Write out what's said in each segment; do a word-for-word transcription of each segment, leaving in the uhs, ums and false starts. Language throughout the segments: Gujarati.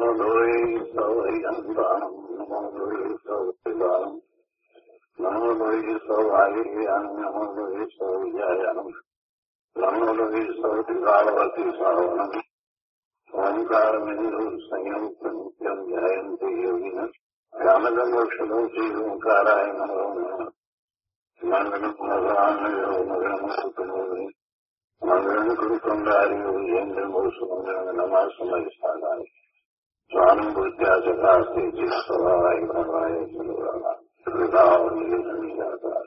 લોહી સૌ અંબાણમ નમો લોહી સૌ શિવાણમ નમો લોહી સૌ આયુર્યાન નમો લોહી સૌ વિજયાનમ નમો લોહી સૌ દિવાળવતી સાવણમ ઓંકાર બિંદુ સંયુક્ત નિત્યમ જયંતિ યોગિન રામદંડોષધોથી ઓંકારાય નમો નમઃ મંગલમ ભગવાન મગલમ સુતમોહિ મંગલમ કૃતંડાર્યો યેન્દ્રમો સુમંગલમ નમઃ સમય સ્થાનાય સ્વાનમ બુદ્ધ્યા જગાસ્તે જીસ્વાય ભવાય ચલુરાલા કૃતાવલી જાતા.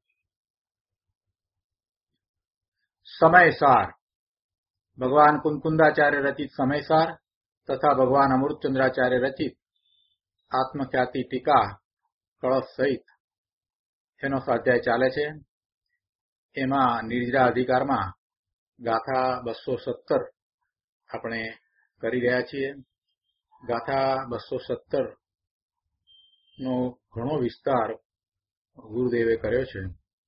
સમયસાર ભગવાન કુંકુંદાચાર્ય રચિત સમયસાર તથા ભગવાન અમૃતચંદ્રાચાર્ય રચિત આત્મખ્યાતિ ટીકા કળશ સહિત એનો સ્વાધ્યાય ચાલે છે. એમાં નિર્જરા અધિકારમાં ગાથા બસો સત્તર આપણે કરી રહ્યા છીએ. ગાથા બસો સત્તર નો ઘણો વિસ્તાર ગુરુદેવે કર્યો છે.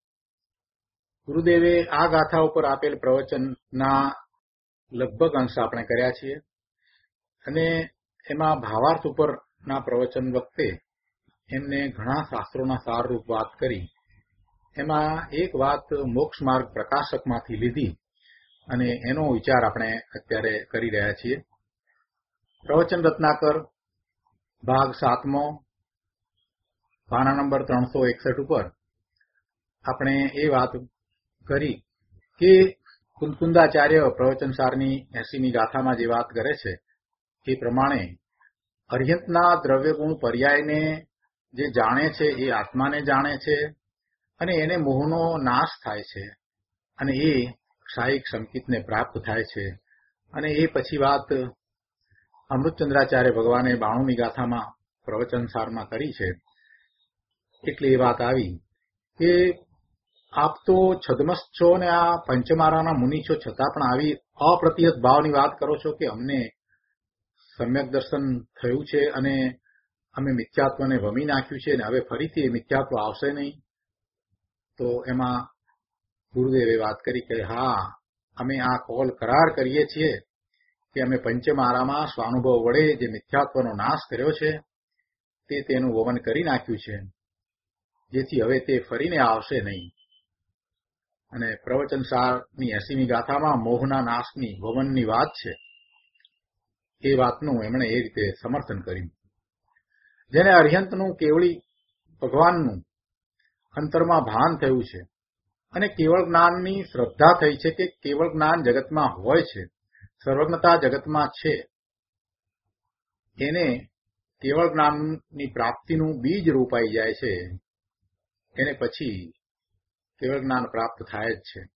ગુરુદેવે આ ગાથા ઉપર આપેલ પ્રવચનના લગભગ અંશ આપણે કર્યા છીએ અને એમાં ભાવાર્થ ઉપરના પ્રવચન વખતે એમને ઘણા શાસ્ત્રોના સારરૂપ વાત કરી. એમાં એક વાત મોક્ષ માર્ગ પ્રકાશકમાંથી લીધી અને એનો વિચાર આપણે અત્યારે કરી રહ્યા છીએ. પ્રવચન રત્નાકર ભાગ સાતમો પાના નંબર ત્રણસો એકસઠ ઉપર આપણે એ વાત કરી કે કુંકુંદાચાર્ય પ્રવચનસારની એસીમી ગાથામાં જે વાત કરે છે એ પ્રમાણે અર્યંતના દ્રવ્યગુણ પર્યાયને જે જાણે છે એ આત્માને જાણે છે અને એને મોહનો નાશ થાય છે અને એ ક્ષાયિક સંકિતને પ્રાપ્ત થાય છે. અને એ પછી વાત અમૃતચંદ્રાચાર્ય ભગવાને બાણુમી ગાથામાં પ્રવચનસારમાં કરી છે. એટલે એ વાત આવી કે આપ તો છદમસ્ત છો ને આ પંચમારાના મુનિ છો, છતાં પણ આવી અપ્રતિહત ભાવની વાત કરો છો કે અમને સમ્યક દર્શન થયું છે અને અમે મિથ્યાત્વને વમી નાખ્યું છે અને હવે ફરીથી એ મિથ્યાત્વ આવશે નહીં. તો એમાં ગુરુદેવે વાત કરી કે હા, અમે આ કોલ કરાર કરીએ છીએ કે અમે પંચમારામાં સ્વાનુભવ વડે જે મિથ્યાત્વનો નાશ કર્યો છે તે તેનું વમન કરી નાખ્યું છે, જેથી હવે તે ફરીને આવશે નહીં. અને પ્રવચનસારની એસીમી ગાથામાં મોહના નાશની વમનની વાત છે. એ વાતનું એમણે એ રીતે સમર્થન કર્યું. જેને અર્યંતનું કેવળી ભગવાનનું અંતરમાં ભાન થયું છે અને કેવળ જ્ઞાનની શ્રદ્ધા થઈ છે કે કેવળ જ્ઞાન જગતમાં હોય છે, સર્વજ્ઞતા જગતમાં છે, એને કેવળ જ્ઞાનની પ્રાપ્તિનું બીજ રોપાઈ જાય છે. એને પછી કેવળ જ્ઞાન પ્રાપ્ત થાય જ છે.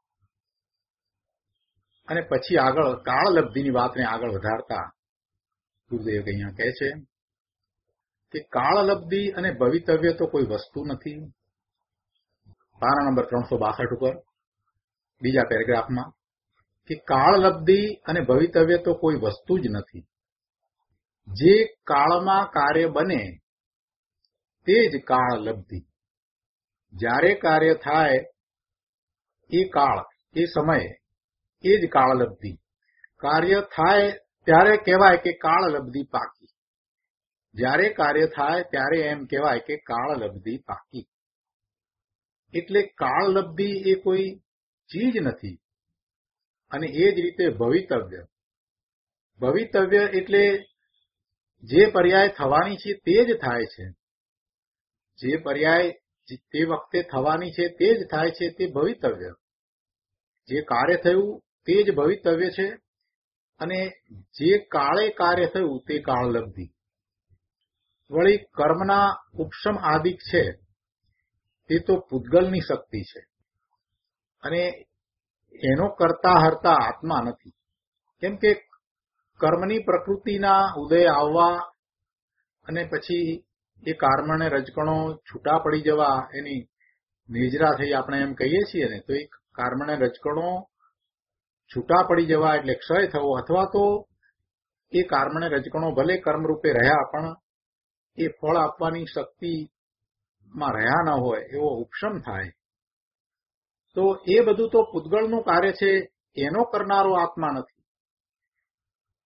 અને પછી આગળ કાળલબ્ધિની વાતને આગળ વધારતા ગુરુદેવ અહીંયા કહે છે કે કાળલબ્ધિ અને ભવિતવ્ય તો કોઈ વસ્તુ નથી. પાના નંબર ત્રણસો બાસઠ ઉપર બીજા પેરેગ્રાફમાં કે કાળલબ્ધિ અને ભવિતવ્ય તો કોઈ વસ્તુ જ નથી. જે કાળમાં કાર્ય બને તે જ કાળલબ્ધિ. જ્યારે કાર્ય થાય એ કાળ, એ સમય, એ જ કાળલબ્ધિ. કાર્ય થાય ત્યારે કહેવાય કે કાળલબ્ધિ પાકી. જ્યારે કાર્ય થાય ત્યારે એમ કહેવાય કે કાળલબ્ધિ પાકી. એટલે કાળલબ્ધિ એ કોઈ ચીજ નથી. અને એ જ રીતે ભવિતવ્ય, ભવિતવ્ય એટલે જે પર્યાય થવાની છે તે જ થાય છે. જે પર્યાય તે વખતે થવાની છે તે જ થાય છે, તે ભવિતવ્ય. જે કાર્ય થયું તે જ ભવિતવ્ય છે અને જે કાળે કાર્ય થયું તે કાળલબ્ધિ. વળી કર્મના ઉપશમ આદિક છે તે તો પૂતગલની શક્તિ છે અને એનો કરતા હરતા આત્મા નથી. કેમ કે કર્મની પ્રકૃતિના ઉદય આવવા અને પછી એ કર્મને રજકણો છૂટા પડી જવા, એની નિજરા થઈ આપણે એમ કહીએ છીએ ને, તો એ કર્મને રજકણો છૂટા પડી જવા એટલે ક્ષય થવો, અથવા તો એ કર્મને રજકણો ભલે કર્મરૂપે રહ્યા પણ એ ફળ આપવાની શક્તિમાં રહ્યા ન હોય એવો ઉપશમ થાય. તો એ બધું તો પૂતગળનું કાર્ય છે, એનો કરનારો આત્મા નથી.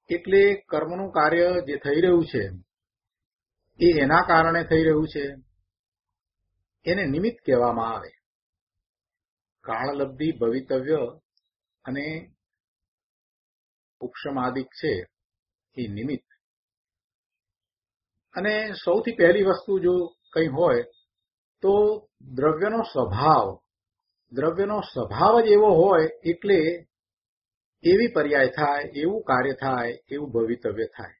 એટલે કર્મનું કાર્ય જે થઈ રહ્યું છે એ એના કારણે થઈ રહ્યું છે, એને નિમિત્ત કહેવામાં આવે. કાળલબ્ધિ, ભવિતવ્ય અને ઉપશમાદિક છે એ નિમિત્ત. અને સૌથી પહેલી વસ્તુ જો કંઈ હોય તો દ્રવ્યનો સ્વભાવ દ્રવ્યનો સ્વભાવ જ એવો હોય એટલે એવી પર્યાય થાય, એવું કાર્ય થાય, એવું ભવિતવ્ય થાય.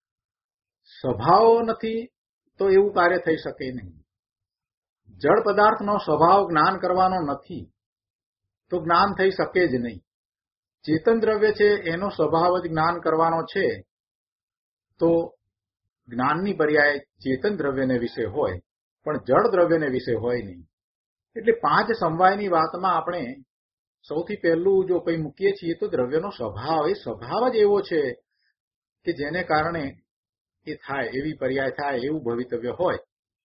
સ્વભાવ નથી તો એવું કાર્ય થઈ શકે નહીં. જળ પદાર્થનો સ્વભાવ જ્ઞાન કરવાનો નથી તો જ્ઞાન થઈ શકે જ નહીં. ચેતન દ્રવ્ય છે એનો સ્વભાવ જ જ્ઞાન કરવાનો છે તો જ્ઞાનની પર્યાય ચેતન દ્રવ્યને વિશે હોય, પણ જળ દ્રવ્યને વિશે હોય નહીં. એટલે પાંચ સમવાયની વાતમાં આપણે સૌથી પહેલું જો કંઈ મૂકીએ છીએ તો દ્રવ્યનો સ્વભાવ, એ સ્વભાવ જ એવો છે કે જેને કારણે એ થાય, એવી પર્યાય થાય, એવું ભવિતવ્ય હોય.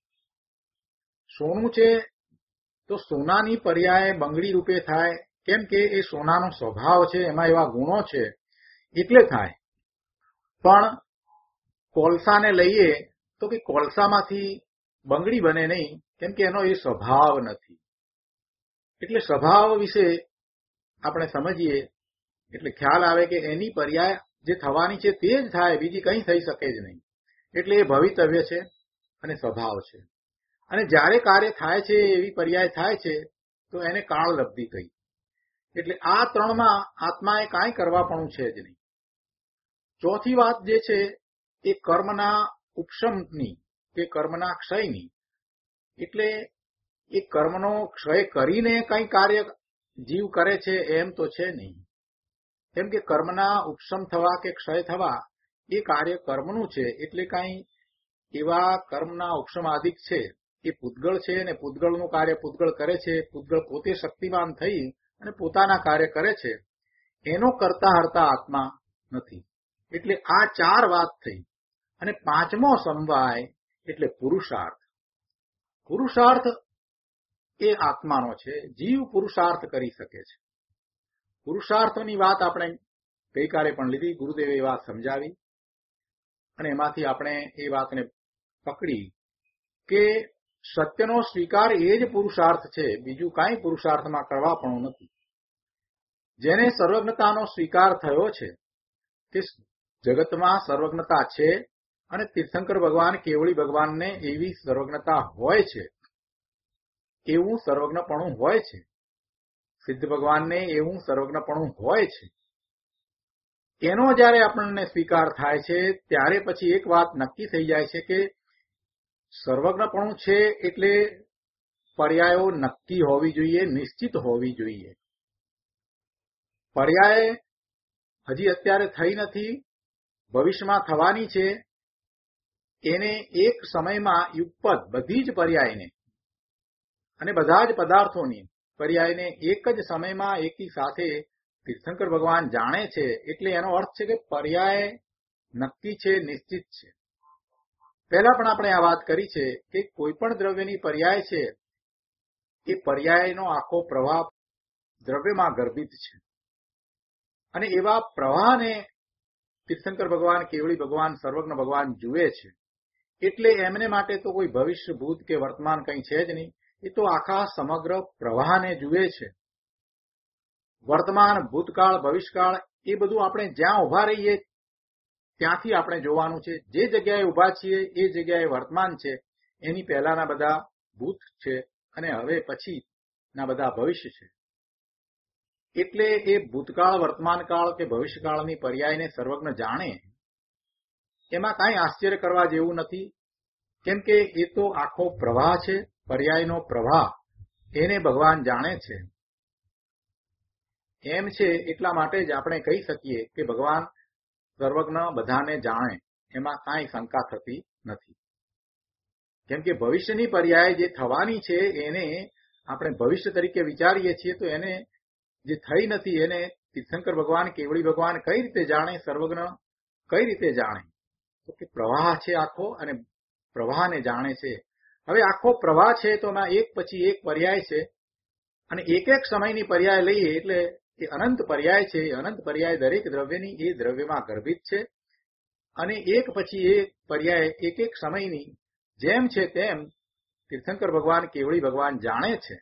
સોનું છે તો સોનાની પર્યાય બંગડી રૂપે થાય, કેમ કે એ સોનાનો સ્વભાવ છે, એમાં એવા ગુણો છે એટલે થાય. પણ કોલસાને લઈએ તો કે કોલસામાંથી બંગડી બને નહીં, કેમ કે એનો એ સ્વભાવ નથી. એટલે સ્વભાવ વિશે આપણે સમજીએ એટલે ખ્યાલ આવે કે એની પર્યાય જે થવાની છે તે જ થાય, બીજી કંઈ થઈ શકે જ નહીં. એટલે એ ભવિતવ્ય છે અને સ્વભાવ છે. અને જ્યારે કાર્ય થાય છે, એવી પર્યાય થાય છે તો એને કાળલબ્ધિ કહી. એટલે આ ત્રણમાં આત્માએ કાંઈ કરવાપણું છે જ નહીં. ચોથી વાત જે છે એ કર્મના ઉપશમની કે કર્મના ક્ષયની. એટલે એ કર્મનો ક્ષય કરીને કંઈ કાર્ય જીવ કરે છે એમ તો છે નહીં. કેમ કે કર્મના ઉપશમ થવા કે ક્ષય થવા એ કાર્ય કર્મનું છે. એટલે કાંઈ એવા કર્મના ઉપશમાદિક છે એ પૂતગળ છે અને પૂતગળનું કાર્ય પૂતગળ કરે છે. પૂતગળ પોતે શક્તિમાન થઈ અને પોતાના કાર્ય કરે છે, એનો કરતા હરતા આત્મા નથી. એટલે આ ચાર વાત થઈ. અને પાંચમો સમવાય એટલે પુરુષાર્થ. પુરુષાર્થ એ આત્માનો છે. જીવ પુરુષાર્થ કરી શકે છે. પુરુષાર્થની વાત આપણે ગઈકાલે પણ લીધી, ગુરુદેવે એ વાત સમજાવી અને એમાંથી આપણે એ વાતને પકડી કે સત્યનો સ્વીકાર એ જ પુરુષાર્થ છે, બીજું કાંઈ પુરુષાર્થમાં કરવા પણ નથી. જેને સર્વજ્ઞતાનો સ્વીકાર થયો છે તે જગતમાં સર્વજ્ઞતા છે અને તીર્થંકર ભગવાન કેવળી ભગવાનને એવી સર્વજ્ઞતા હોય છે, એવું સર્વજ્ઞપણું હોય છે. સિદ્ધ ભગવાનને એવું સર્વજ્ઞપણું હોય છે. એનો જ્યારે આપણને સ્વીકાર થાય છે ત્યારે પછી એક વાત નક્કી થઈ જાય છે કે સર્વજ્ઞપણું છે એટલે પર્યાયો નક્કી હોવી જોઈએ, નિશ્ચિત હોવી જોઈએ. પર્યાય હજી અત્યારે થઈ નથી, ભવિષ્યમાં થવાની છે. એને એક સમયમાં યુગપદ બધી જ પર્યાયને અને બધા જ પદાર્થોની પર્યાયને એક જ સમયમાં એકી સાથે તીર્થંકર ભગવાન જાણે છે. એટલે એનો અર્થ છે કે પર્યાય નક્કી છે, નિશ્ચિત છે. પહેલા પણ આપણે આ વાત કરી છે કે કોઈ પણ દ્રવ્યની પર્યાય છે એ પર્યાયનો આખો પ્રવાહ દ્રવ્યમાં ગર્ભિત છે. અને એવા પ્રવાહને તીર્થંકર ભગવાન, કેવળી ભગવાન, સર્વજ્ઞ ભગવાન જુએ છે. એટલે એમને માટે તો કોઈ ભવિષ્ય, ભૂત કે વર્તમાન કંઈ છે જ નહીં. એ તો આખા સમગ્ર પ્રવાહને જુએ છે. વર્તમાન, ભૂતકાળ, ભવિષ્યકાળ એ બધું આપણે જ્યાં ઉભા રહીએ ત્યાંથી આપણે જોવાનું છે. જે જગ્યાએ ઉભા છીએ એ જગ્યાએ વર્તમાન છે, એની પહેલાના બધા ભૂત છે અને હવે પછીના બધા ભવિષ્ય છે. એટલે એ ભૂતકાળ, વર્તમાનકાળ કે ભવિષ્યકાળની પર્યાયને સર્વજ્ઞ જાણે એમાં કાંઈ આશ્ચર્ય કરવા જેવું નથી. કેમ કે એ તો આખો પ્રવાહ છે, પર્યાયનો પ્રવાહ, એને ભગવાન જાણે છે. એમ છે એટલા માટે જ આપણે કહી શકીએ કે ભગવાન સર્વજ્ઞ બધાને જાણે, એમાં કાંઈ શંકા થતી નથી. કેમ કે ભવિષ્યની પર્યાય જે થવાની છે એને આપણે ભવિષ્ય તરીકે વિચારીએ છીએ તો એને જે થઈ નથી એને તીર્થંકર ભગવાન, કેવળી ભગવાન કઈ રીતે જાણે, સર્વજ્ઞ કઈ રીતે જાણે? તો કે પ્રવાહ છે આખો અને પ્રવાહને જાણે છે. હવે આખો પ્રવાહ છે તો એમાં એક પછી એક પર્યાય છે અને એક એક સમયની પર્યાય લઈએ એટલે એ અનંત પર્યાય છે. એ અનંત પર્યાય દરેક દ્રવ્યની એ દ્રવ્યમાં ગર્ભિત છે અને એક પછી એક પર્યાય એક એક સમયની જેમ છે તેમ તીર્થંકર ભગવાન કેવળી ભગવાન જાણે છે.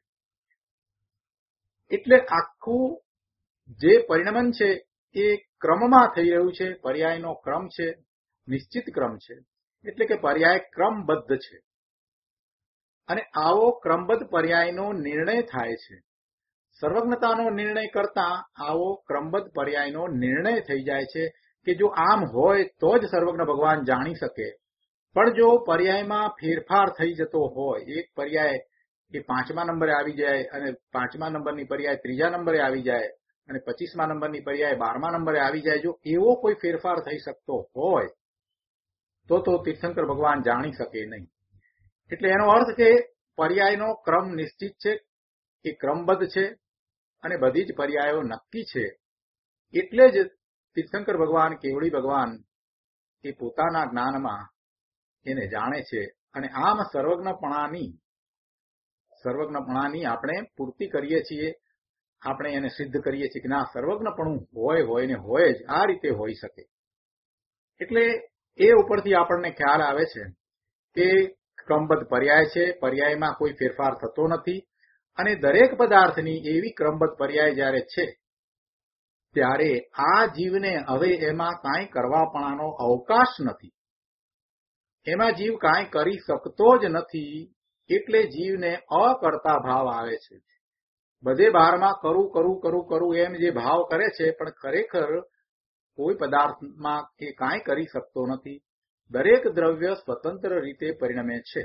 એટલે આખું જે પરિણમન છે એ ક્રમમાં થઈ રહ્યું છે. પર્યાયનો ક્રમ છે, નિશ્ચિત ક્રમ છે, એટલે કે પર્યાય ક્રમબદ્ધ છે અને આવો ક્રમબદ્ધ પર્યાયનો નિર્ણય થાય છે. સર્વજ્ઞતાનો નિર્ણય કરતા આવો ક્રમબદ્ધ પર્યાયનો નિર્ણય થઈ જાય છે કે જો આમ હોય તો જ સર્વજ્ઞ ભગવાન જાણી શકે. પણ જો પર્યાયમાં ફેરફાર થઈ જતો હોય, એક પર્યાય એ પાંચમા નંબરે આવી જાય અને પાંચમા નંબરની પર્યાય ત્રીજા નંબરે આવી જાય અને પચીસમા નંબરની પર્યાય બારમા નંબરે આવી જાય, જો એવો કોઈ ફેરફાર થઈ શકતો હોય તો તો તીર્થંકર ભગવાન જાણી શકે નહીં. એટલે એનો અર્થ કે પર્યાયનો ક્રમ નિશ્ચિત છે, એ ક્રમબદ્ધ છે અને બધી જ પર્યાયો નક્કી છે. એટલે જ તીર્થંકર ભગવાન કેવળી ભગવાન એ પોતાના જ્ઞાનમાં એને જાણે છે અને આમ સર્વજ્ઞપણાની સર્વજ્ઞપણાની આપણે પૂર્તિ કરીએ છીએ. આપણે એને સિદ્ધ કરીએ છીએ કે ના, સર્વજ્ઞપણું હોય હોય ને હોય જ, આ રીતે હોઈ શકે. એટલે એ ઉપરથી આપણને ખ્યાલ આવે છે કે ક્રમબદ્ધ પર્યાય છે, પર્યાયમાં કોઈ ફેરફાર થતો નથી અને દરેક પદાર્થની એવી ક્રમબદ્ધ પર્યાય જ્યારે છે ત્યારે આ જીવને હવે એમાં કાંઈ કરવાપણાનો અવકાશ નથી. એમાં જીવ કાંઈ કરી શકતો જ નથી. એટલે જીવને અકર્તા ભાવ આવે છે. બધે બહારમાં કરું કરું કરું કરું એમ જે ભાવ કરે છે, પણ ખરેખર કોઈ પદાર્થમાં એ કાંઈ કરી શકતો નથી. દરેક દ્રવ્ય સ્વતંત્ર રીતે પરિણમે છે.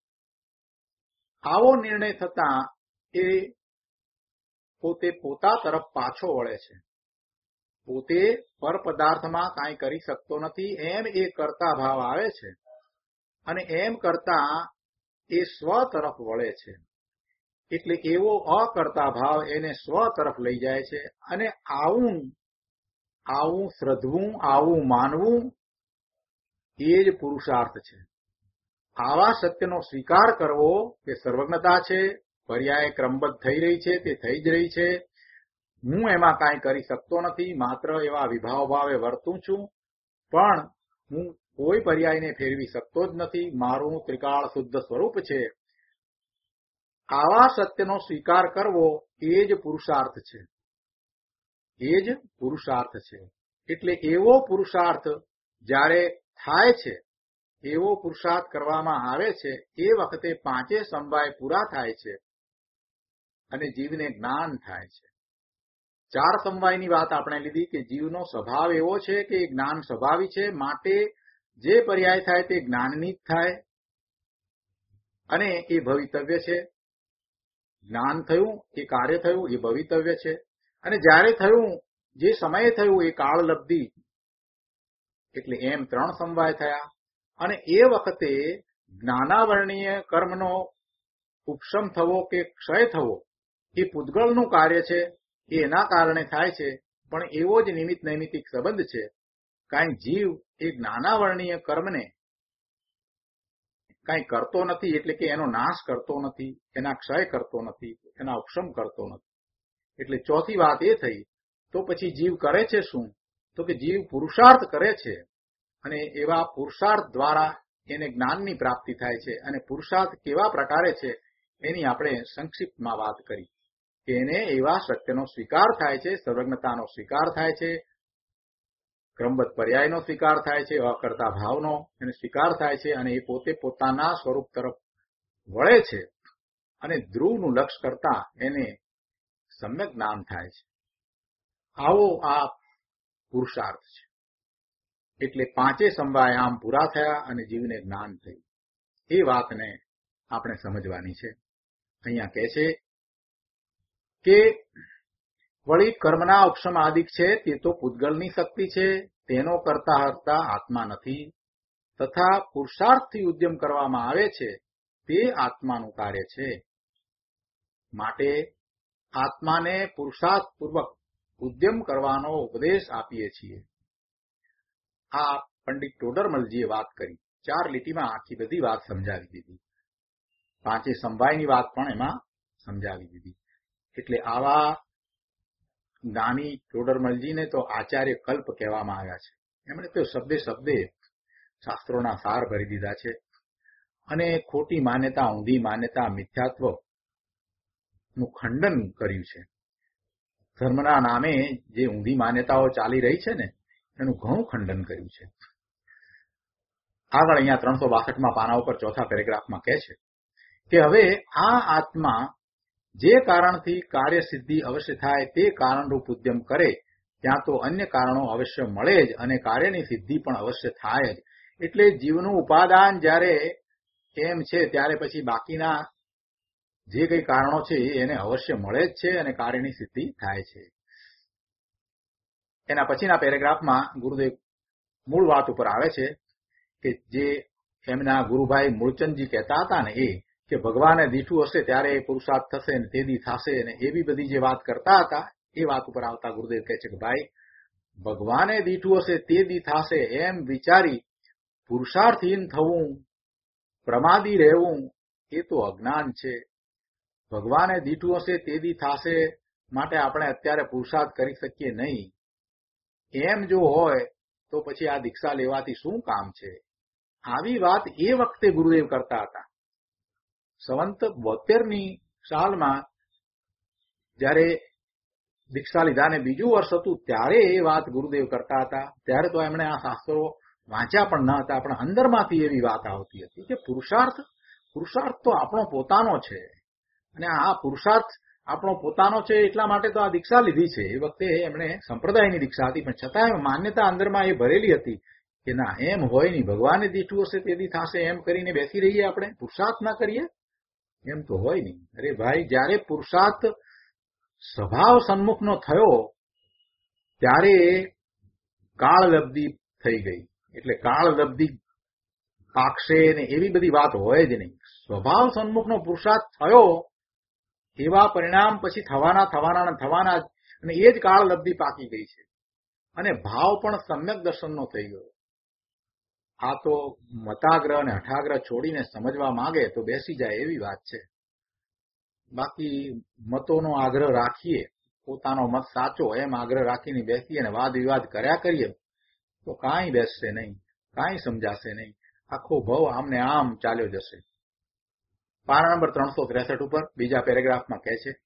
આવો નિર્ણય થતા એ પોતે પોતા તરફ પાછો વળે છે. પોતે પર પદાર્થમાં કાંઈ કરી શકતો નથી એમ એ કરતા ભાવ આવે છે અને એમ કરતા એ સ્વ તરફ વળે છે. એટલે એવો અકર્તા ભાવ એને સ્વ તરફ લઈ જાય છે અને આવું આવું શ્રદ્ધવું, આવું માનવું એ જ પુરુષાર્થ છે. આવા સત્યનો સ્વીકાર કરવો કે સર્વજ્ઞતા છે, પર્યાય ક્રમબદ્ધ થઈ રહી છે, તે થઈ જ રહી છે. હું એમાં કાંઈ કરી શકતો નથી, માત્ર એવા વિભાવ ભાવે વર્તું છું, પણ હું કોઈ પર્યાયને ફેરવી શકતો જ નથી. મારું ત્રિકાળ શુદ્ધ સ્વરૂપ છે. આવા સત્યનો સ્વીકાર કરવો એ જ પુરુષાર્થ છે. એ જ પુરુષાર્થ છે. એટલે એવો પુરુષાર્થ જ્યારે થાય છે, એવો પુરુષાર્થ કરવામાં આવે છે, એ વખતે પાંચે સમવાય પૂરા થાય છે અને જીવને જ્ઞાન થાય છે. ચાર સમવાયની વાત આપણે લીધી કે જીવનો સ્વભાવ એવો છે કે જ્ઞાન સ્વભાવી છે, માટે જે પર્યાય થાય તે જ્ઞાનની જ થાય અને એ ભવિતવ્ય છે. જ્ઞાન થયું, એ કાર્ય થયું, એ ભવિતવ્ય છે અને જ્યારે થયું, જે સમયે થયું એ કાળલબ્ધિ. એટલે એમ ત્રણ સમવાય થયા અને એ વખતે જ્ઞાનાવરણીય કર્મનો ઉપશમ થવો કે ક્ષય થવો એ પૂતગળનું કાર્ય છે. એ એના કારણે થાય છે, પણ એવો જ નિમિત્ત નૈમિતિક સંબંધ છે. કાંઈ જીવ એ જ્ઞાનાવરણીય કર્મને કાંઈ કરતો નથી, એટલે કે એનો નાશ કરતો નથી, એના ક્ષય કરતો નથી, એના ઉપશમ કરતો નથી. એટલે ચોથી વાત એ થઈ. તો પછી જીવ કરે છે શું? તો કે જીવ પુરુષાર્થ કરે છે અને એવા પુરુષાર્થ દ્વારા એને જ્ઞાનની પ્રાપ્તિ થાય છે. અને પુરુષાર્થ કેવા પ્રકારે છે એની આપણે સંક્ષિપ્તમાં વાત કરી કે એને એવા સત્યનો સ્વીકાર થાય છે, સર્વજ્ઞતાનો સ્વીકાર થાય છે, ક્રમબદ્ધ પર્યાયનો સ્વીકાર થાય છે, અકર્તા ભાવનો એને સ્વીકાર થાય છે અને એ પોતે પોતાના સ્વરૂપ તરફ વળે છે અને ધ્રુવનું લક્ષ્ય કરતા એને સમ્યક જ્ઞાન થાય છે. આવો આ પુરુષાર્થ છે. એટલે પાંચે સમવાય આમ પૂરા થયા અને જીવને જ્ઞાન થયું. એ વાતને આપણે સમજવાની છે. અહીંયા કહે છે કે વળી કર્મના ઉપશમ આદિક છે તે તો પૂતગલની શક્તિ છે, તેનો કરતા હરતા આત્મા નથી. તથા પુરુષાર્થથી ઉદ્યમ કરવામાં આવે છે તે આત્માનું કાર્ય છે. માટે આત્માને પુરુષાર્થપૂર્વક ઉદ્યમ કરવાનો ઉપદેશ આપીએ છીએ. આ પંડિત ટોડરમલજીએ વાત કરી. ચાર લીટીમાં આખી બધી વાત સમજાવી દીધી. પાંચે સમવાયની વાત પણ એમાં સમજાવી દીધી. એટલે આવા જ્ઞાની ટોડરમલજીને તો આચાર્ય કલ્પ કહેવામાં આવ્યા છે. એમણે તો શબ્દે શબ્દે શાસ્ત્રોના સાર ભરી દીધા છે અને ખોટી માન્યતા, ઊંધી માન્યતા, મિથ્યાત્વ નું ખંડન કર્યું છે. ધર્મના નામે જે ઊંધી માન્યતાઓ ચાલી રહી છે ને એનું ઘણું ખંડન કર્યું છે. આગળ અહીંયા ત્રણસો બાસઠમાં પાના ઉપર ચોથા પેરેગ્રાફમાં કહે છે કે હવે આ આત્મા જે કારણથી કાર્ય સિદ્ધિ અવશ્ય થાય તે કારણરૂપ ઉદ્યમ કરે ત્યાં તો અન્ય કારણો અવશ્ય મળે જ અને કાર્યની સિદ્ધિ પણ અવશ્ય થાય જ. એટલે જીવનું ઉપાદાન જ્યારે એમ છે ત્યારે પછી બાકીના જે કઈ કારણો છે એને અવશ્ય મળે જ છે અને કાર્યની સિદ્ધિ થાય છે. એના પછીના પેરેગ્રાફમાં ગુરુદેવ મૂળ વાત ઉપર આવે છે કે જે એમના ગુરુભાઈ મૂળચંદજી કહેતા હતા ને એ કે ભગવાને દીઠું હશે ત્યારે એ પુરુષાર્થ થશે ને તેદી થશે ને એવી બધી જે વાત કરતા હતા એ વાત ઉપર આવતા ગુરુદેવ કહે છે કે ભાઈ ભગવાને દીઠું હશે તેદી થશે એમ વિચારી પુરુષાર્થહીન થવું, પ્રમાદી રહેવું એ તો અજ્ઞાન છે. ભગવાને દીઠું હશે તેદી થશે માટે આપણે અત્યારે પુરુષાર્થ કરી શકીએ નહીં. એમ જો હોય તો પછી આ દીક્ષા લેવાથી શું કામ છે? આવી વાત એ વખતે ગુરુદેવ કરતા હતા. સંવંત બોતેરની સાલમાં જયારે દીક્ષા લીધાને બીજું વર્ષ હતું ત્યારે એ વાત ગુરુદેવ કરતા હતા. ત્યારે તો એમણે આ શાસ્ત્રો વાંચ્યા પણ ન હતા, પણ અંદરમાંથી એવી વાત આવતી હતી કે પુરુષાર્થ પુરુષાર્થ તો આપણો પોતાનો છે અને આ પુરુષાર્થ આપણો પોતાનો છે એટલા માટે તો આ દીક્ષા લીધી છે. એ વખતે એમણે સંપ્રદાયની દીક્ષા હતી પણ છતાં માન્યતા અંદરમાં એ ભરેલી હતી કે ના એમ હોય નહીં, ભગવાને દીઠું હશે તેદી થશે એમ કરીને બેસી રહીએ, આપણે પુરુષાર્થ ના કરીએ, એમ તો હોય નહીં. અરે ભાઈ, જ્યારે પુરુષાર્થ સ્વભાવ સન્મુખનો થયો ત્યારે કાળલબ્ધિ થઈ ગઈ. એટલે કાળલબ્ધિ પાકશે ને એવી બધી વાત હોય જ નહીં. સ્વભાવ સન્મુખનો પુરુષાર્થ થયો એવા પરિણામ પછી થવાના થવાના થવાના અને એ જ કાળલબ્ધિ પાકી ગઈ છે અને ભાવ પણ સમ્યક દર્શનનો થઈ ગયો. આ તો મતાગ્રહ અને હઠાગ્રહ છોડીને સમજવા માંગે તો બેસી જાય એવી વાત છે. બાકી મતોનો આગ્રહ રાખીએ, પોતાનો મત સાચો એમ આગ્રહ રાખીને બેસીએ અને વાદ વિવાદ કર્યા કરીએ તો કાંઈ બેસશે નહીં, કાંઈ સમજાશે નહીં. આખો ભવ આમને આમ ચાલ્યો જશે. પાના નંબર ત્રણસો ત્રેસઠ ઉપર બીજા પેરેગ્રાફમાં કહે છે,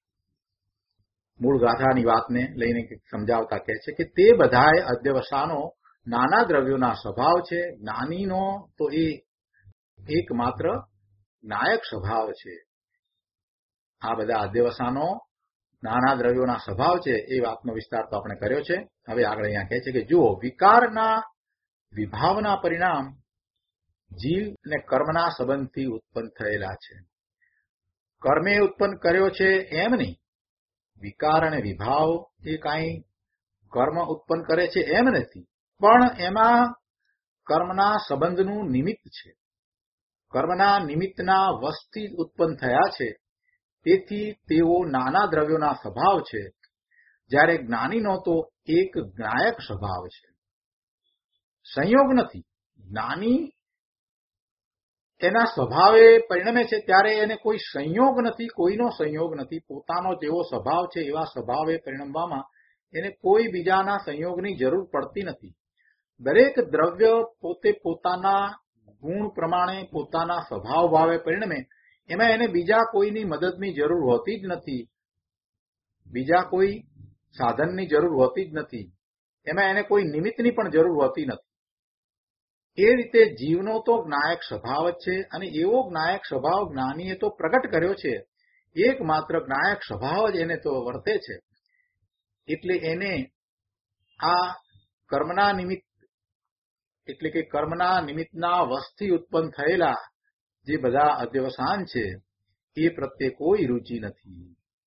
મૂળ ગાથાની વાતને લઈને સમજાવતા કહે છે કે તે બધાય અધ્યવસાનો નાના દ્રવ્યોના સ્વભાવ છે. જ્ઞાનીનો તો એ એકમાત્ર નાયક સ્વભાવ છે. આ બધા અધ્યવસાનો નાના દ્રવ્યોના સ્વભાવ છે એ વાતનો વિસ્તાર તો આપણે કર્યો છે. હવે આગળ અહીંયા કહે છે કે જુઓ, વિકારના વિભાવના પરિણામ જીવ અને કર્મના સંબંધથી ઉત્પન્ન થયેલા છે. કર્મે ઉત્પન્ન કર્યો છે એમ નહીં. વિકાર અને વિભાવ એ કાંઈ કર્મ ઉત્પન્ન કરે છે એમ નથી, પણ એમાં કર્મના સંબંધનું નિમિત્ત છે. કર્મના નિમિત્તના વશથી ઉત્પન્ન થયા છે. તેથી તેઓ નાના દ્રવ્યોના સ્વભાવ છે. જ્યારે જ્ઞાનીનો તો એક જ્ઞાયક સ્વભાવ છે, સંયોગ નથી. જ્ઞાની એના સ્વભાવે પરિણમે છે ત્યારે એને કોઈ સંયોગ નથી, કોઈનો સંયોગ નથી. પોતાનો જેવો સ્વભાવ છે એવા સ્વભાવે પરિણમવામાં એને કોઈ બીજાના સંયોગની જરૂર પડતી નથી. દરેક દ્રવ્ય પોતે પોતાના ગુણ પ્રમાણે પોતાના સ્વભાવ ભાવે પરિણમે, એમાં એને બીજા કોઈની મદદની જરૂર હોતી જ નથી, બીજા કોઈ સાધનની જરૂર હોતી જ નથી, એમાં એને કોઈ નિમિત્તની પણ જરૂર હોતી નથી. એ રીતે જીવનો તો જ્ઞાયક સ્વભાવ જ છે અને એવો જ્ઞાયક સ્વભાવ જ્ઞાનીએ તો પ્રગટ કર્યો છે. એકમાત્ર જ્ઞાયક સ્વભાવ જ એને તો વર્તે છે. એટલે એને આ કર્મના નિમિત્ત એટલે કે કર્મના નિમિત્તના વશથી ઉત્પન્ન થયેલા જે બધા અધ્યવસાન છે એ પ્રત્યે કોઈ રુચિ નથી.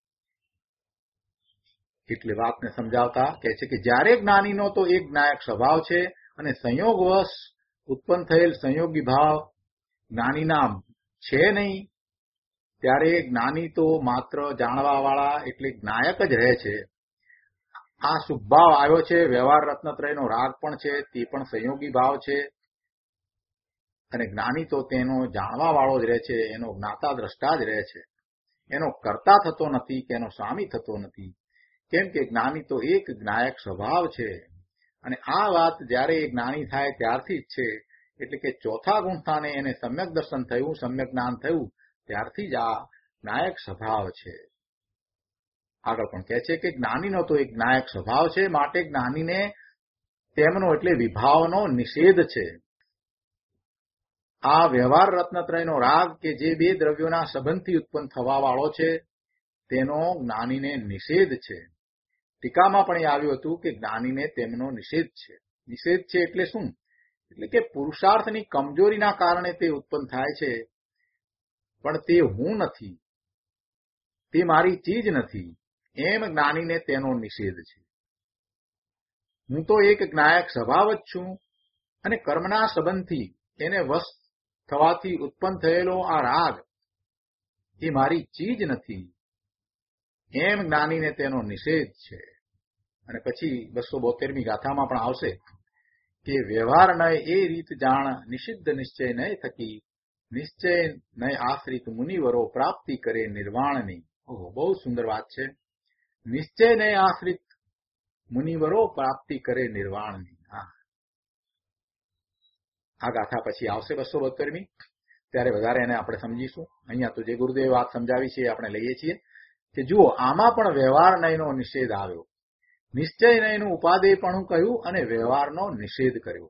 એટલે વાતને સમજાવતા કહે છે કે જ્યારે જ્ઞાનીનો તો એક જ્ઞાયક સ્વભાવ છે અને સંયોગવશ ઉત્પન્ન થયેલ સંયોગી ભાવ જ્ઞાનીના છે નહીં, ત્યારે જ્ઞાની તો માત્ર જાણવાવાળા એટલે જ્ઞાયક જ રહે છે. આ શુભ ભાવ આવ્યો છે, વ્યવહાર રત્નત્રયનો રાગ પણ છે, તે પણ સંયોગી ભાવ છે અને જ્ઞાની તો તેનો જાણવાવાળો જ રહે છે, એનો જ્ઞાતા દ્રષ્ટા જ રહે છે. એનો કર્તા થતો નથી કે એનો સ્વામી થતો નથી કેમ કે જ્ઞાની તો એક જ્ઞાયક સ્વભાવ છે. અને આ વાત જ્યારે એ જ્ઞાની થાય ત્યારથી જ છે. એટલે કે ચોથા ગુણ સ્થાને એને સમ્યક દર્શન થયું, સમ્યક જ્ઞાન થયું, ત્યારથી જ આ જ્ઞાયક સ્વભાવ છે. આગળ પણ કહે છે કે જ્ઞાનીનો તો એક જ્ઞાયક સ્વભાવ છે, માટે જ્ઞાનીને તેમનો એટલે વિભાવનો નિષેધ છે. આ વ્યવહાર રત્નત્રયનો રાગ કે જે બે દ્રવ્યોના સંબંધથી ઉત્પન્ન થવા વાળો છે તેનો જ્ઞાનીને નિષેધ છે. ટીકામાં પણ એ આવ્યું હતું કે જ્ઞાનીને તેમનો નિષેધ છે. નિષેધ છે એટલે શું? એટલે કે પુરુષાર્થની કમજોરીના કારણે તે ઉત્પન્ન થાય છે, પણ તે હું નથી, તે મારી ચીજ નથી, એમ જ્ઞાનીને તેનો નિષેધ છે. હું તો એક જ્ઞાયક સ્વભાવ જ છું અને કર્મના સંબંધથી એને વશ થવાથી ઉત્પન્ન થયેલો આ રાગ એ મારી ચીજ નથી, એમ જ્ઞાનીને તેનો નિષેધ છે. અને પછી બસો બોતેરમી ગાથામાં પણ આવશે કે વ્યવહાર નય એ રીત જાણ નિષિદ્ધ નિશ્ચય નય થકી નિશ્ચય નય આશ્રિત મુનિવરો પ્રાપ્તિ કરે નિર્વાણની. ઓહો, બહુ સુંદર વાત છે. નિશ્ચય નય આશ્રિત મુનિવરો પ્રાપ્તિ કરે નિર્વાણની. હા, આ ગાથા પછી આવશે બસો બોતેરમી, ત્યારે વધારે એને આપણે સમજીશું. અહીંયા તો જે ગુરુદેવ વાત સમજાવી છે એ આપણે લઈએ છીએ કે જુઓ, આમાં પણ વ્યવહાર નયનો નિષેધ આવ્યો. નિશ્ચય નયનું ઉપાદેયપણું કહ્યું અને વ્યવહારનો નિષેધ કર્યો.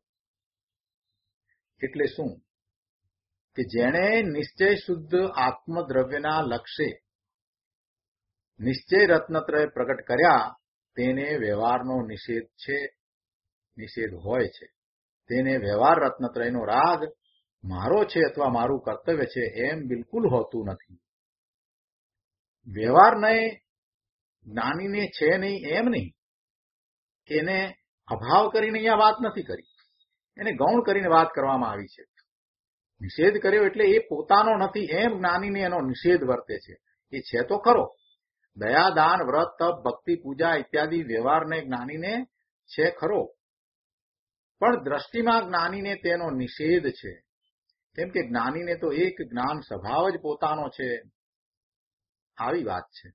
એટલે શું? કે જેણે નિશ્ચય શુદ્ધ આત્મદ્રવ્યના લક્ષ્ય નિશ્ચય રત્નત્રય પ્રગટ કર્યા તેને વ્યવહારનો નિષેધ છે, નિષેધ હોય છે. તેને વ્યવહાર રત્નત્રયનો રાગ મારો છે અથવા મારું કર્તવ્ય છે એમ બિલકુલ હોતું નથી. વ્યવહાર નય જ્ઞાનીને છે નહીં એમ નહીં, એને અભાવ કરીને અહીંયા વાત નથી કરી, એને ગૌણ કરીને વાત કરવામાં આવી છે. નિષેધ કર્યો એટલે એ પોતાનો નથી એમ જ્ઞાનીને એનો નિષેધ વર્તે છે. એ છે તો ખરો, દયા, દાન, વ્રત, તપ, ભક્તિ, પૂજા ઇત્યાદિ વ્યવહારને જ્ઞાનીને છે ખરો, પણ દ્રષ્ટિમાં જ્ઞાનીને તેનો નિષેધ છે. કેમ કે જ્ઞાનીને તો એક જ્ઞાન સ્વભાવ જ પોતાનો છે. આવી વાત છે.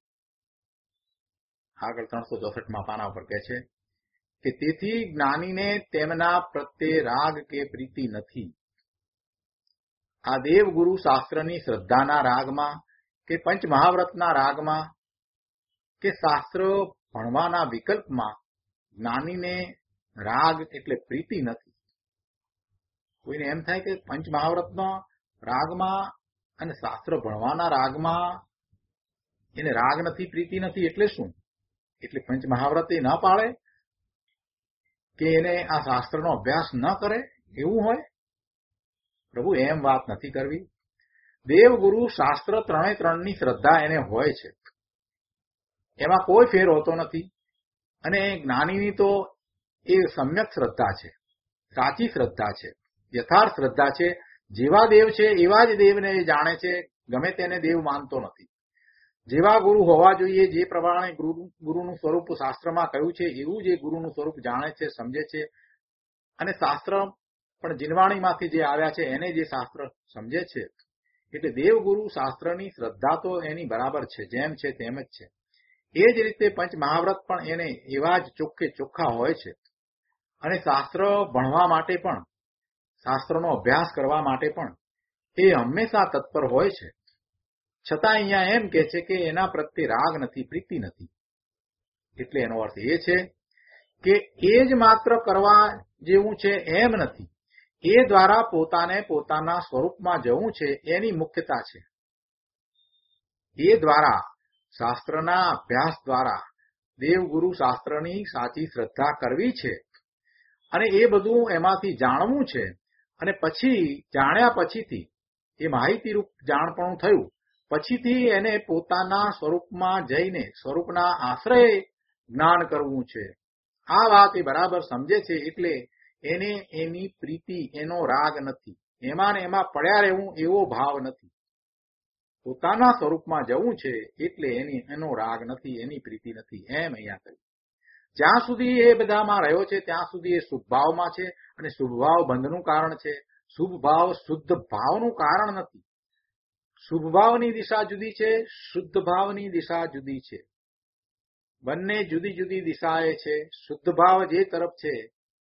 આગળ ત્રણસો ચોસઠમાં પાના ઉપર કહે છે કે તેથી જ્ઞાનીને તેમના પ્રત્યે રાગ કે પ્રીતિ નથી. આ દેવગુરુ શાસ્ત્રની શ્રદ્ધાના રાગમાં કે પંચ મહાવ્રતના રાગમાં કે શાસ્ત્ર ભણવાના વિકલ્પમાં જ્ઞાનીને રાગ એટલે પ્રીતિ નથી. કોઈને એમ થાય કે પંચ મહાવ્રતના રાગમાં અને શાસ્ત્ર ભણવાના રાગમાં એને રાગ નથી, પ્રીતિ નથી. એટલે શું? એટલે પંચ મહાવ્રત એ ન પાળે કે એને આ શાસ્ત્રનો અભ્યાસ ન કરે એવું હોય? પ્રભુ, એમ વાત નથી કરવી. દેવગુરુ શાસ્ત્ર ત્રણે ત્રણની શ્રદ્ધા એને હોય છે, એમાં કોઈ ફેર હોતો નથી. અને જ્ઞાનીની તો એ સમ્યક શ્રદ્ધા છે, સાચી શ્રદ્ધા છે, યથાર્થ શ્રદ્ધા છે. જેવા દેવ છે એવા જ દેવને એ જાણે છે, ગમે તેને દેવ માનતો નથી. જેવા ગુરુ હોવા જોઈએ, જે પ્રમાણે ગુરુનું સ્વરૂપ શાસ્ત્રમાં કહ્યું છે એવું જે ગુરુનું સ્વરૂપ જાણે છે, સમજે છે. અને શાસ્ત્ર પણ જીનવાણીમાંથી જે આવ્યા છે એને જે શાસ્ત્ર સમજે છે. એટલે દેવગુરુ શાસ્ત્રની શ્રદ્ધા તો એની બરાબર છે, જેમ છે તેમ જ છે. એ જ રીતે પંચ મહાવ્રત પણ એને એવા જ ચોખ્ખે ચોખ્ખા હોય છે. અને શાસ્ત્ર ભણવા માટે પણ, શાસ્ત્રનો અભ્યાસ કરવા માટે પણ એ હંમેશા તત્પર હોય છે. છતાં અહીંયા એમ કે છે કે એના પ્રત્યે રાગ નથી, પ્રીતિ નથી. એટલે એનો અર્થ એ છે કે એ જ માત્ર કરવા જેવું છે એમ નથી, એ દ્વારા પોતાને પોતાના સ્વરૂપમાં જવું છે એની મુખ્યતા છે. એ દ્વારા, શાસ્ત્રના અભ્યાસ દ્વારા દેવગુરુ શાસ્ત્રની સાચી શ્રદ્ધા કરવી છે અને એ બધું એમાંથી જાણવું છે. અને પછી જાણ્યા પછીથી એ માહિતીરૂપ જાણપણું થયું પછીથી એને પોતાના સ્વરૂપમાં જઈને સ્વરૂપના આશ્રયે જ્ઞાન કરવું છે. આ વાત એ બરાબર સમજે છે. એટલે એને એની પ્રીતિ, એનો રાગ નથી, એમાં ને એમાં પડ્યા રહેવું એવો ભાવ નથી. પોતાના સ્વરૂપમાં જવું છે એટલે એની એનો રાગ નથી, એની પ્રીતિ નથી. એમ અહીંયા કહ્યું. જ્યાં સુધી એ બધામાં રહ્યો છે ત્યાં સુધી એ શુભ ભાવમાં છે. અને શુભ ભાવ બંધનું કારણ છે. શુભ ભાવ શુદ્ધ ભાવનું કારણ નથી. શુભ ભાવની દિશા જુદી છે, શુદ્ધ ભાવની દિશા જુદી છે. બંને જુદી જુદી દિશાએ છે. શુદ્ધ ભાવ જે તરફ છે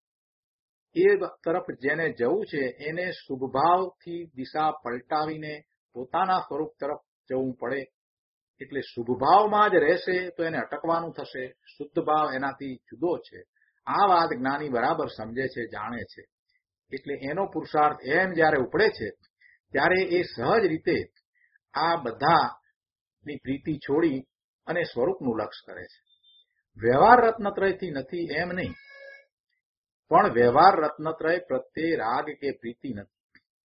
એ તરફ જેને જવું છે એને શુભ ભાવથી દિશા પલટાવીને પોતાના સ્વરૂપ તરફ જવું પડે. એટલે શુભ ભાવમાં જ રહેશે તો એને અટકવાનું થશે. શુદ્ધ ભાવ એનાથી જુદો છે. આ વાત જ્ઞાની બરાબર સમજે છે, જાણે છે. એટલે એનો પુરુષાર્થ એમ જયારે ઉપડે છે ત્યારે એ સહજ રીતે આ બધાની પ્રીતિ છોડી અને સ્વરૂપનું લક્ષ કરે છે. વ્યવહાર રત્નત્રયથી નથી એમ નહીં, પણ વ્યવહાર રત્નત્રય પ્રત્યે રાગ કે પ્રીતિ નથી.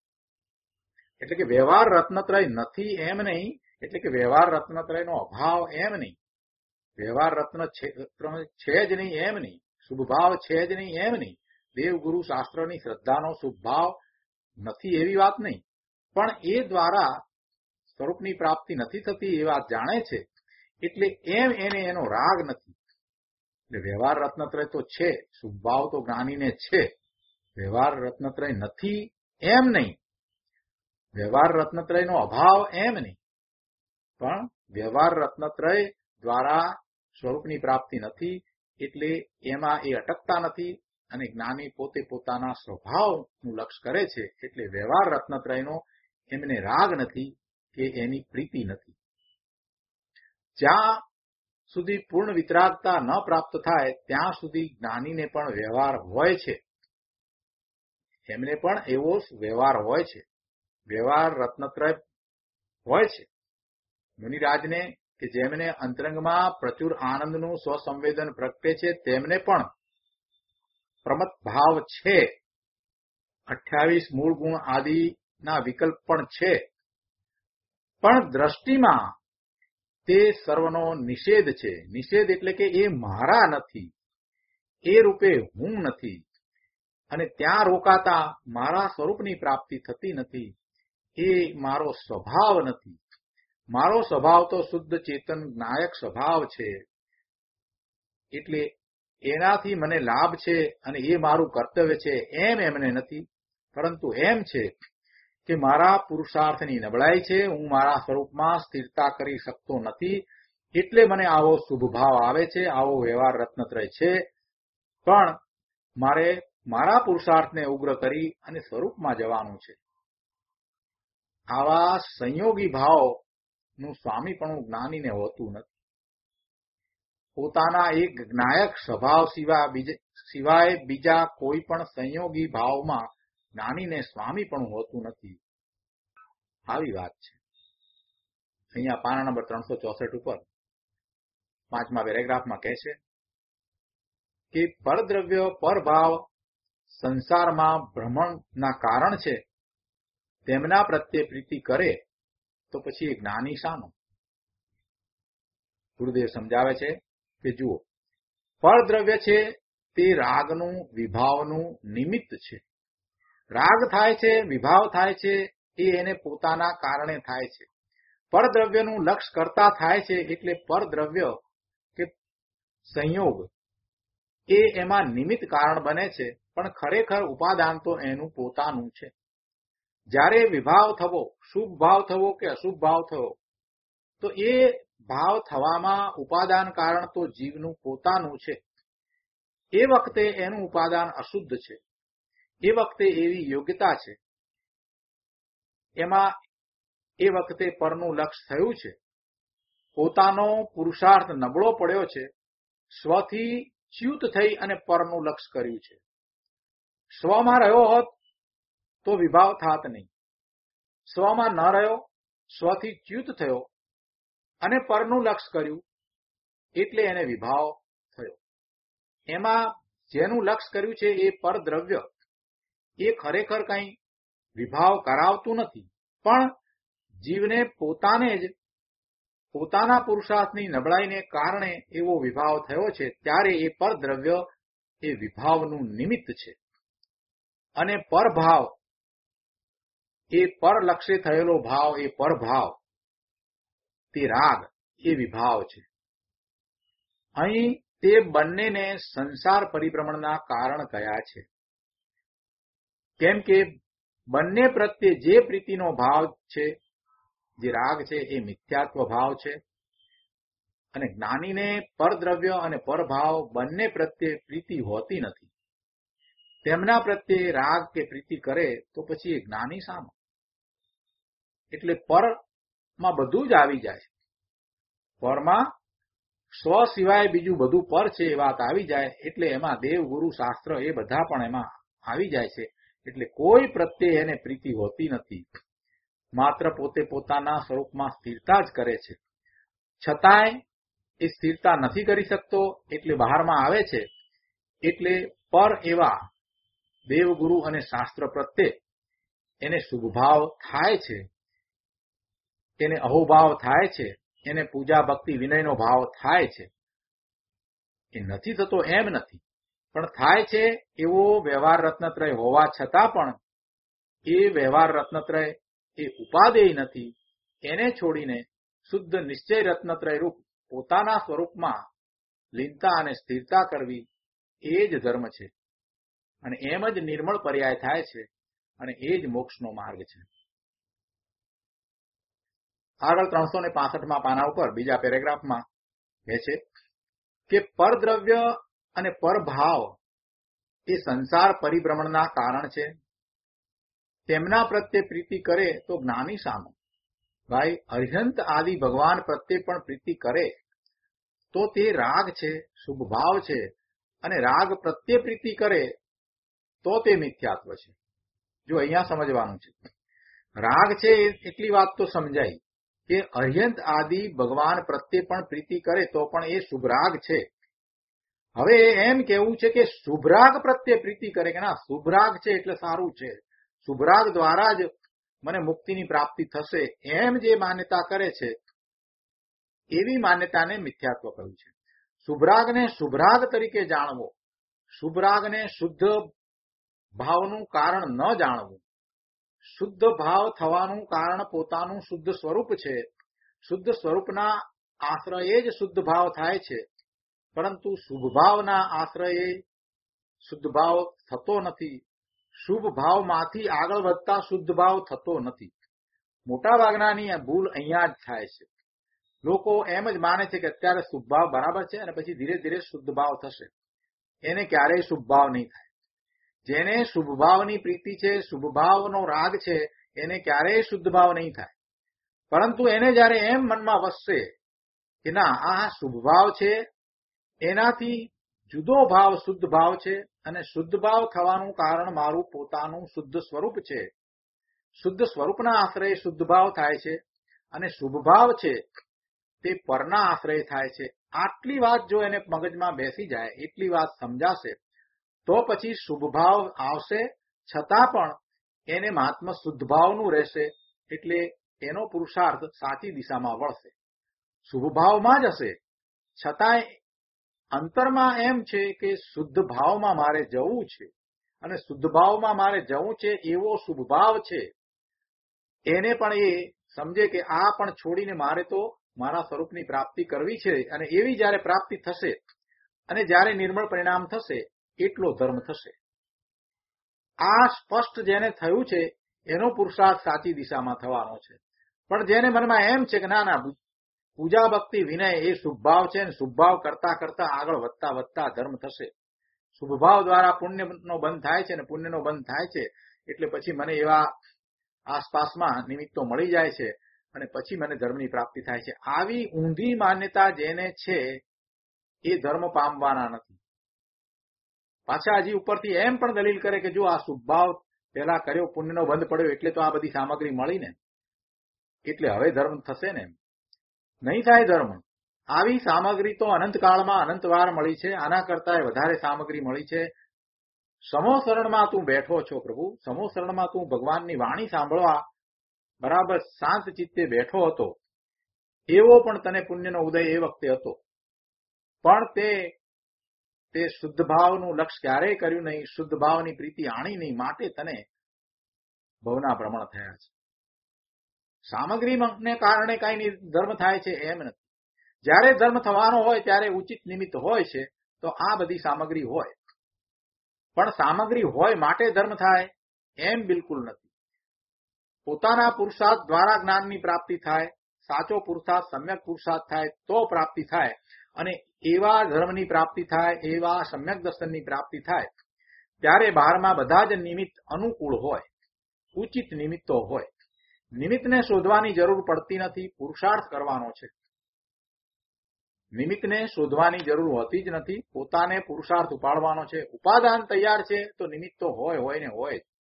એટલે કે વ્યવહાર રત્નત્રય નથી એમ નહીં, એટલે કે વ્યવહાર રત્નત્રયનો અભાવ એમ નહીં. વ્યવહાર રત્ન છે જ નહીં એમ નહીં, શુભ ભાવ છે જ નહીં એમ નહીં, દેવગુરુ શાસ્ત્રની શ્રદ્ધાનો શુભ ભાવ નથી એવી વાત નહીં. પણ એ દ્વારા સ્વરૂપની પ્રાપ્તિ નથી થતી એ વાત જાણે છે. એટલે એમ એને એનો રાગ નથી. એટલે વ્યવહાર રત્નત્રય તો છે, શુભ ભાવ તો જ્ઞાનીને છે. વ્યવહાર રત્નત્રય નથી એમ નહીં, વ્યવહાર રત્નત્રયનો અભાવ એમ નહીં, પણ વ્યવહાર રત્નત્રય દ્વારા સ્વરૂપની પ્રાપ્તિ નથી. એટલે એમાં એ અટકતા નથી અને જ્ઞાની પોતે પોતાના સ્વભાવનું લક્ષ કરે છે. એટલે વ્યવહાર રત્નત્રયનો એમને રાગ નથી કે એની પ્રીતિ નથી. જ્યાં સુધી પૂર્ણ વિતરાગતા ન પ્રાપ્ત થાય ત્યાં સુધી જ્ઞાનીને પણ વ્યવહાર હોય છે. એમને પણ એવો વ્યવહાર હોય છે. વ્યવહાર રત્નત્રય હોય છે. મુનિરાજને કે જેમને અંતરંગમાં પ્રચુર આનંદનું સ્વસંવેદન પ્રગટે છે તેમને પણ પ્રમત ભાવ છે. અઠ્યાવીસ મૂળ ગુણ આદિના વિકલ્પ પણ છે. પણ દ્રષ્ટિમાં તે સર્વનો નિષેધ છે. નિષેધ એટલે કે એ મારા નથી, એ રૂપે હું નથી, અને ત્યાં રોકાતા મારા સ્વરૂપની પ્રાપ્તિ થતી નથી. એ મારો સ્વભાવ નથી. મારો સ્વભાવ તો શુદ્ધ ચેતન નાયક સ્વભાવ છે. એટલે એનાથી મને લાભ છે અને એ મારું કર્તવ્ય છે એમ એમને નથી. પરંતુ એમ છે કે મારા પુરુષાર્થની નબળાઈ છે, હું મારા સ્વરૂપમાં સ્થિરતા કરી શકતો નથી. એટલે મને આવો શુભ ભાવ આવે છે, આવો વ્યવહાર રત્નત્રય છે. પણ મારે મારા પુરુષાર્થને ઉગ્ર કરી અને સ્વરૂપમાં જવાનું છે. આવા સંયોગી ભાવનું સ્વામીપણું જ્ઞાનીને હોતું નથી. પોતાના એક જ્ઞાયક સ્વભાવ સિવાય બીજા કોઈ પણ સંયોગી ભાવમાં જ્ઞાનીને સ્વામીપણું હોતું નથી. આવી વાત છે. અહીંયા પાના નંબર ત્રણસો ચોસઠ ઉપર પાંચમા પેરેગ્રાફમાં કહે છે કે પરદ્રવ્ય પરભાવ સંસારમાં ભ્રમણના કારણ છે. તેમના પ્રત્યે પ્રીતિ કરે તો પછી એ જ્ઞાની શાનો? ગુરુદેવ સમજાવે છે કે જુઓ, પરદ્રવ્ય છે તે રાગનું વિભાવનું નિમિત્ત છે. રાગ થાય છે, વિભાવ થાય છે, એ એને પોતાના કારણે થાય છે. પરદ્રવ્યનું લક્ષ કરતા થાય છે. એટલે પરદ્રવ્ય કે સંયોગ એ એમાં નિમિત્ત કારણ બને છે, પણ ખરેખર ઉપાદાન તો એનું પોતાનું છે. જ્યારે વિભાવ થવો, શુભ ભાવ થવો કે અશુભ ભાવ થવો, તો એ ભાવ થવામાં ઉપાદાન કારણ તો જીવનું પોતાનું છે. એ વખતે એનું ઉપાદાન અશુદ્ધ છે. એ વખતે એવી યોગ્યતા છે, એમાં એ વખતે પરનું લક્ષ થયું છે. પોતાનો પુરુષાર્થ નબળો પડ્યો છે. સ્વથી ચ્યુત થઈ અને પરનું લક્ષ કર્યું છે. સ્વમાં રહ્યો હોત તો વિભાવ થાત નહીં. સ્વમાં ન રહ્યો, સ્વથી ચ્યુત થયો અને પરનું લક્ષ કર્યું એટલે એને વિભાવ થયો. એમાં જેનું લક્ષ કર્યું છે એ પરદ્રવ્ય, એ ખરેખર કંઈ વિભાવ કરાવતું નથી, પણ જીવને પોતાને જ પોતાના પુરુષાર્થની નબળાઈને કારણે એવો વિભાવ થયો છે. ત્યારે એ પરદ્રવ્ય એ વિભાવનું નિમિત્ત છે. અને પરભાવ એ પરલક્ષે થયેલો ભાવ, એ પરભાવ તે રાગ એ વિભાવ છે. અહીં તે બંનેને સંસાર પરિભ્રમણના કારણ કયા છે. કેમ કે બંને પ્રત્યે જે પ્રીતિનો ભાવ છે, જે રાગ છે, એ મિથ્યાત્વ ભાવ છે. અને જ્ઞાનીને પરદ્રવ્ય અને પરભાવ બંને પ્રત્યે પ્રીતિ હોતી નથી. તેમના પ્રત્યે રાગ કે પ્રીતિ કરે તો પછી એ જ્ઞાની સામો. એટલે પરમાં બધું જ આવી જાય. પરમાં સ્વ સિવાય બીજું બધું પર છે એ વાત આવી જાય. એટલે એમાં દેવ, ગુરુ, શાસ્ત્ર એ બધા પણ એમાં આવી જાય છે. એટલે કોઈ પ્રત્યે એને પ્રીતિ હોતી નથી. માત્ર પોતે પોતાના સ્વરૂપમાં સ્થિરતા જ કરે છે. છતાંય એ સ્થિરતા નથી કરી શકતો એટલે બહારમાં આવે છે. એટલે પર એવા દેવ, ગુરુ અને શાસ્ત્ર પ્રત્યે એને શુભભાવ થાય છે, એને અહોભાવ થાય છે, એને પૂજા, ભક્તિ, વિનયનો ભાવ થાય છે. એ નથી થતો એમ નથી, પણ થાય છે. એવો વ્યવહાર રત્નત્રય હોવા છતાં પણ એ વ્યવહાર રત્નત્રય એ ઉપાદેય નથી. એને છોડીને શુદ્ધ નિશ્ચય રત્નત્રય રૂપ પોતાના સ્વરૂપમાં લીનતા અને સ્થિરતા કરવી એ જ ધર્મ છે. અને એમ જ નિર્મળ પર્યાય થાય છે. અને એ જ મોક્ષનો માર્ગ છે. આગળ ત્રણસો ને પાસઠમાં પાના ઉપર બીજા પેરેગ્રાફમાં કહે છે કે પરદ્રવ્ય અને પરભાવ એ સંસાર પરિભ્રમણના કારણ છે. તેમના પ્રત્યે પ્રીતિ કરે તો જ્ઞાની સામો. ભાઈ, અર્યંત આદિ ભગવાન પ્રત્યે પણ પ્રીતિ કરે તો તે રાગ છે, શુભભાવ છે. અને રાગ પ્રત્યે પ્રીતિ કરે તો તે મિથ્યાત્વ છે. જો અહીંયા સમજવાનું છે, રાગ છે એટલી વાત તો સમજાઈ કે અર્યંત આદિ ભગવાન પ્રત્યે પણ પ્રીતિ કરે તો પણ એ શુભરાગ છે. હવે એમ કેવું છે કે શુભરાગ પ્રત્યે પ્રીતિ કરે કે ના, શુભરાગ છે એટલે સારું છે, શુભરાગ દ્વારા જ મને મુક્તિની પ્રાપ્તિ થશે, એમ જે માન્યતા કરે છે એવી માન્યતાને મિથ્યાત્વ કહ્યું છે. શુભરાગને શુભરાગ તરીકે જાણવો, શુભરાગને શુદ્ધ ભાવનું કારણ ન જાણવું. શુદ્ધ ભાવ થવાનું કારણ પોતાનું શુદ્ધ સ્વરૂપ છે. શુદ્ધ સ્વરૂપના આશ્રયે જ શુદ્ધ ભાવ થાય છે. પરંતુ શુભ ભાવના આશ્રયે શુદ્ધ ભાવ થતો નથી. શુભ ભાવમાંથી આગળ વધતા શુદ્ધ ભાવ થતો નથી. મોટા ભાગનાની ભૂલ અહીંયા જ થાય છે. લોકો એમ જ માને છે કે અત્યારે શુભ ભાવ બરાબર છે અને પછી ધીરે ધીરે શુદ્ધ ભાવ થશે. એને ક્યારેય શુભ ભાવ નહીં થાય. જેને શુભ ભાવની પ્રીતિ છે, શુભ ભાવનો રાગ છે, એને ક્યારેય શુદ્ધ ભાવ નહીં થાય. પરંતુ એને જયારે એમ મનમાં વસશે કે ના, આ શુભ ભાવ છે, એનાથી જુદો ભાવ શુદ્ધ ભાવ છે અને શુદ્ધ ભાવ થવાનું કારણ મારું પોતાનું શુદ્ધ સ્વરૂપ છે. શુદ્ધ સ્વરૂપના આશ્રય શુદ્ધ ભાવ થાય છે અને શુભ ભાવ છે તે પરના આશ્રય થાય છે. આટલી વાત જો એને મગજમાં બેસી જાય, એટલી વાત સમજાશે, તો પછી શુભ ભાવ આવશે છતાં પણ એને મહાત્મ શુદ્ધ ભાવનું રહેશે. એટલે એનો પુરુષાર્થ સાચી દિશામાં વળશે. શુભ ભાવમાં જ હશે છતાંય અંતરમાં એમ છે કે શુદ્ધ ભાવમાં મારે જવું છે અને શુદ્ધ ભાવમાં મારે જવું છે એવો શુભ ભાવ છે. એને પણ એ સમજે કે આ પણ છોડીને મારે તો મારા સ્વરૂપની પ્રાપ્તિ કરવી છે. અને એવી જયારે પ્રાપ્તિ થશે અને જયારે નિર્મળ પરિણામ થશે એટલો ધર્મ થશે. આ સ્પષ્ટ જેને થયું છે એનો પુરુષાર્થ સાચી દિશામાં થવાનો છે. પણ જેને મનમાં એમ છે કે ના ના, પૂજા, ભક્તિ, વિનય એ શુભભાવ છે, અને શુભભાવ કરતા કરતા આગળ વધતા વધતા ધર્મ થશે. શુભભાવ દ્વારા પુણ્યનો બંધ થાય છે અને પુણ્યનો બંધ થાય છે એટલે પછી મને એવા આસપાસમાં નિમિત્તો મળી જાય છે અને પછી મને ધર્મની પ્રાપ્તિ થાય છે. આવી ઊંધી માન્યતા જેને છે એ ધર્મ પામવાના નથી. પાછા હજી ઉપરથી એમ પણ દલીલ કરે કે જો આ શુભભાવ પેલા કર્યો, પુણ્યનો બંધ પડ્યો એટલે તો આ બધી સામગ્રી મળી ને, એટલે હવે ધર્મ થશે ને. નહીં થાય ધર્મ. આવી સામગ્રી તો અનંતકાળમાં અનંતવાર મળી છે. આના કરતા વધારે સામગ્રી મળી છે. સમો શરણમાં તું બેઠો છો પ્રભુ, સમો શરણમાં તું ભગવાનની વાણી સાંભળવા બરાબર શાંત ચિત્તે બેઠો હતો. એવો પણ તને પુણ્યનો ઉદય એ વખતે હતો. પણ તે તે શુદ્ધ ભાવનું લક્ષ્ય ક્યારેય કર્યું નહીં, શુદ્ધ ભાવની પ્રીતિ આણી નહીં, માટે તને ભવના ભ્રમણ થયા છે. સામગ્રીને કારણે કઈ ધર્મ થાય છે એમ નથી. જયારે ધર્મ થવાનો હોય ત્યારે ઉચિત નિમિત્ત હોય છે તો આ બધી સામગ્રી હોય. પણ સામગ્રી હોય માટે ધર્મ થાય એમ બિલકુલ નથી. પોતાના પુરુષાર્થ દ્વારા જ્ઞાનની પ્રાપ્તિ થાય, સાચો પુરુષાર્થ સમ્યક પુરુષાર્થ થાય તો પ્રાપ્તિ થાય અને એવા ધર્મની પ્રાપ્તિ થાય, એવા સમ્યક દર્શનની પ્રાપ્તિ થાય ત્યારે બહારમાં બધા જ નિમિત્ત અનુકૂળ હોય, ઉચિત નિમિત્તો હોય. નિમિત્તને શોધવાની જરૂર પડતી નથી, પુરુષાર્થ કરવાનો છે. નિમિત્તને શોધવાની જરૂર હોતી જ નથી, પોતાને પુરુષાર્થ ઉપાડવાનો છે. ઉપાદાન તૈયાર છે તો નિમિત્ત તો હોય હોય ને હોય જ.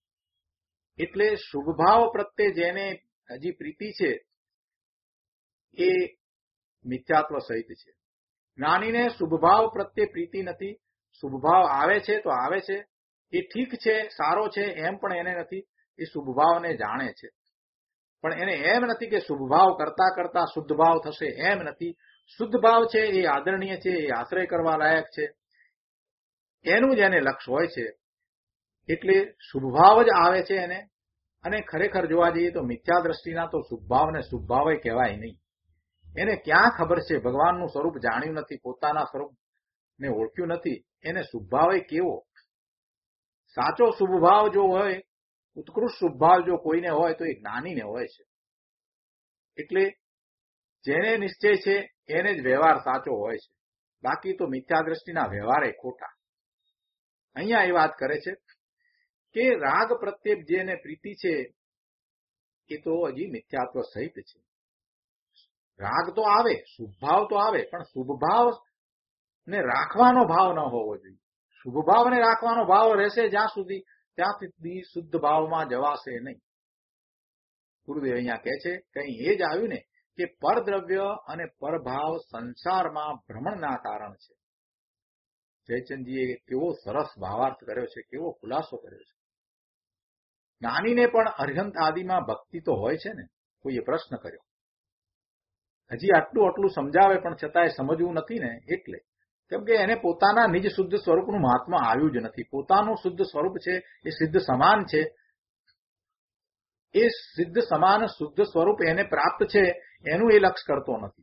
એટલે શુભભાવ પ્રત્યે જેને હજી પ્રીતિ છે એ મિથ્યાત્વ સહિત છે. જ્ઞાનીને શુભભાવ પ્રત્યે પ્રીતિ નથી. શુભભાવ આવે છે તો આવે છે, એ ઠીક છે, સારો છે એમ પણ એને નથી. એ શુભભાવને જાણે છે, પણ એને એમ નથી કે શુભભાવ કરતા કરતા શુદ્ધ ભાવ થશે, એમ નથી. શુદ્ધ ભાવ છે એ આદરણીય છે, એ આશ્રય કરવા લાયક છે, એનું જ એને લક્ષ્ય હોય છે. એટલે શુભભાવ જ આવે છે એને. અને ખરેખર જોવા જઈએ તો મિથ્યા દ્રષ્ટિના તો શુભભાવને શુભભાવ કહેવાય નહીં. એને ક્યાં ખબર છે, ભગવાનનું સ્વરૂપ જાણ્યું નથી, પોતાના સ્વરૂપને ઓળખ્યું નથી, એને શુભભાવ કેવો? સાચો શુભભાવ જો હોય, ઉત્કૃષ્ટ શુભભાવ જો કોઈને હોય તો એ જ્ઞાનીને હોય છે. એટલે જેને નિશ્ચય છે એને જ વ્યવહાર સાચો હોય છે, બાકી તો મિથ્યા દ્રષ્ટિના વ્યવહારે ખોટા. અહીંયા એ વાત કરે છે કે રાગ પ્રત્યે જેને પ્રીતિ છે એ તો હજી મિથ્યાત્વ સહિત છે. રાગ તો આવે, શુભભાવ તો આવે, પણ શુભભાવ ને રાખવાનો ભાવ ન હોવો જોઈએ. શુભભાવને રાખવાનો ભાવ રહેશે જ્યાં સુધી, ત્યાં સુધી શુદ્ધ ભાવમાં જવાશે નહીં. ગુરુદેવ અહીંયા કહે છે કઈ એ જ આવ્યું ને કે પરદ્રવ્ય અને પરભાવ સંસારમાં ભ્રમણના કારણ છે. જયચંદજીએ કેવો સરસ ભાવાર્થ કર્યો છે, કેવો ખુલાસો કર્યો છે. જ્ઞાનીને પણ અર્હંત આદિમાં ભક્તિ તો હોય છે ને. કોઈએ પ્રશ્ન કર્યો, હજી આટલું આટલું સમજાવે પણ છતાંય સમજવું નથી ને, એટલે કેમ કે એને પોતાના નિજ શુદ્ધ સ્વરૂપનું મહાત્મા આવ્યું જ નથી. પોતાનું શુદ્ધ સ્વરૂપ છે એ સિદ્ધ સમાન છે, એ સિદ્ધ સમાન શુદ્ધ સ્વરૂપ એને પ્રાપ્ત છે, એનું એ લક્ષ કરતો નથી,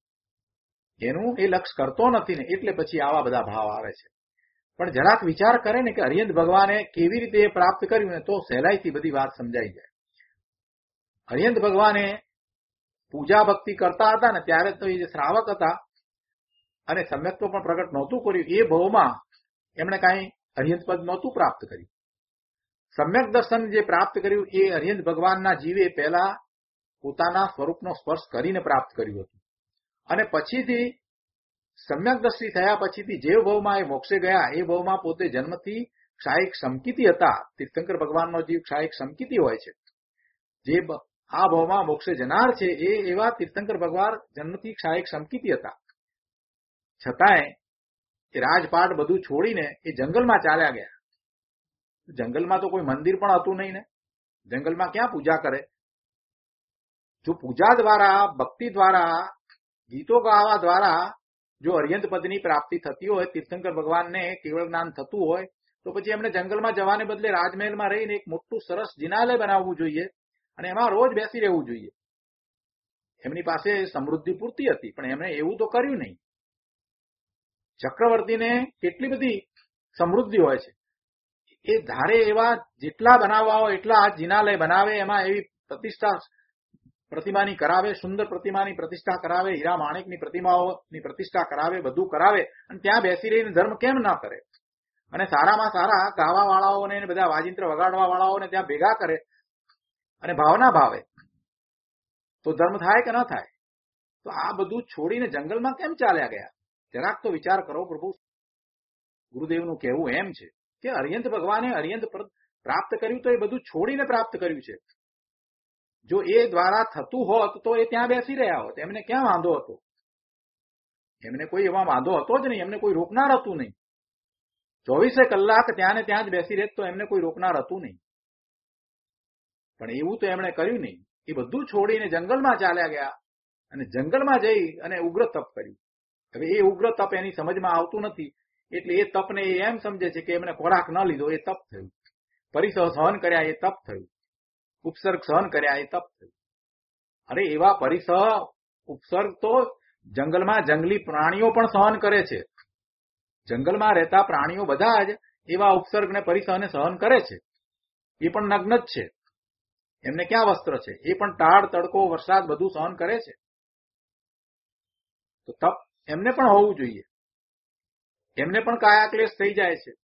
એનું એ લક્ષ કરતો નથી ને, એટલે પછી આવા બધા ભાવ આવે છે. પણ જરાક વિચાર કરે ને કે અરિયંત ભગવાને કેવી રીતે એ પ્રાપ્ત કર્યું ને, તો સહેલાઈથી બધી વાત સમજાઈ જાય. અરિયંત ભગવાને પૂજા ભક્તિ કરતા હતા ને ત્યારે તો એ જે શ્રાવક હતા અને સમ્યક્ત્વ પણ પ્રગટ નહોતું કર્યું, એ ભાવમાં એમણે કાંઈ અરિયંત પદ નહોતું પ્રાપ્ત કર્યું. સમ્યક દર્શન જે પ્રાપ્ત કર્યું એ અરિયંત ભગવાનના જીવે પહેલા પોતાના સ્વરૂપનો સ્પર્શ કરીને પ્રાપ્ત કર્યું હતું. અને પછીથી સમ્યક દ્રષ્ટિ થયા પછીથી જે ભાવમાં એ મોક્ષે ગયા, એ ભાવમાં પોતે જન્મથી ક્ષાયિક સમકિતી હતા. તીર્થંકર ભગવાનનો જીવ ક્ષાયિક સમકિતી હોય છે. જે આ ભાવમાં મોક્ષે જનાર છે એ એવા તીર્થંકર ભગવાન જન્મથી ક્ષાયિક સમકિતી હતા. છતાંય એ રાજપાટ બધું છોડીને એ જંગલમાં ચાલ્યા ગયા. જંગલમાં તો કોઈ મંદિર પણ હતું નહીં ને, જંગલમાં ક્યાં પૂજા કરે? જો પૂજા દ્વારા, ભક્તિ દ્વારા, ગીતો ગાવા દ્વારા જો અરિયંત પદની પ્રાપ્તિ થતી હોય, તીર્થંકર ભગવાનને કેવળ જ્ઞાન થતું હોય, તો પછી એમને જંગલમાં જવાને બદલે રાજમહેલમાં રહીને એક મોટું સરસ જિનાલય બનાવવું જોઈએ અને એમાં રોજ બેસી રહેવું જોઈએ. એમની પાસે સમૃદ્ધિ પૂરતી હતી, પણ એમણે એવું તો કર્યું નહીં. ચક્રવર્તીને કેટલી બધી સમૃદ્ધિ હોય છે, એ ધારે એવા જેટલા બનાવવા હોય એટલા જિનાલય બનાવે, એમાં એવી પ્રતિષ્ઠા પ્રતિમાની કરાવે, સુંદર પ્રતિમાની પ્રતિષ્ઠા કરાવે, હીરા માણેકની પ્રતિમાઓની પ્રતિષ્ઠા કરાવે, બધું કરાવે, અને ત્યાં બેસી રહીને ધર્મ કેમ ના કરે? અને સારામાં સારા ગાવા વાળાઓને બધા વાજિંત્ર વગાડવા વાળાઓને ત્યાં ભેગા કરે અને ભાવના ભાવે, તો ધર્મ થાય કે ન થાય? તો આ બધું છોડીને જંગલમાં કેમ ચાલ્યા ગયા? જરાક તો વિચાર કરો પ્રભુ. ગુરુદેવનું કહેવું એમ છે કે અરિયંત ભગવાને અરિયંત પ્રાપ્ત કર્યું તો એ બધું છોડીને પ્રાપ્ત કર્યું છે. જો એ દ્વારા થતું હોત તો એ ત્યાં બેસી રહ્યા હોત, એમને ક્યાં વાંધો હતો? એમને કોઈ એવા વાંધો હતો જ નહીં, એમને કોઈ રોકનાર હતું નહીં. ચોવીસે કલાક ત્યાં ને ત્યાં જ બેસી રહેત તો એમને કોઈ રોકનાર હતું નહીં. પણ એવું તો એમણે કર્યું નહીં. એ બધું છોડીને જંગલમાં ચાલ્યા ગયા અને જંગલમાં જઈ અને ઉગ્ર તપ કર્યું. હવે એ ઉગ્ર તપ એની સમજમાં આવતું નથી, એટલે એ તપને એ એમ સમજે છે કે એમને ખોરાક ન લીધો એ તપ થયું, પરિસહ સહન કર્યા એ તપ થયું, ઉપસર્ગ સહન કર્યા એ તપ થયું. અરે એવા પરિસહ ઉપસર્ગ તો જંગલમાં જંગલી પ્રાણીઓ પણ સહન કરે છે. જંગલમાં રહેતા પ્રાણીઓ બધા જ એવા ઉપસર્ગ ને પરિસહને સહન કરે છે. એ પણ નગ્ન જ છે. એમને ક્યાં વસ્ત્ર છે? એ પણ ટાળ, તડકો, વરસાદ બધું સહન કરે છે. તો તપ એમને પણ હોવું જોઈએ. એમને પણ કાયાક્લેશ થઈ જાય છે.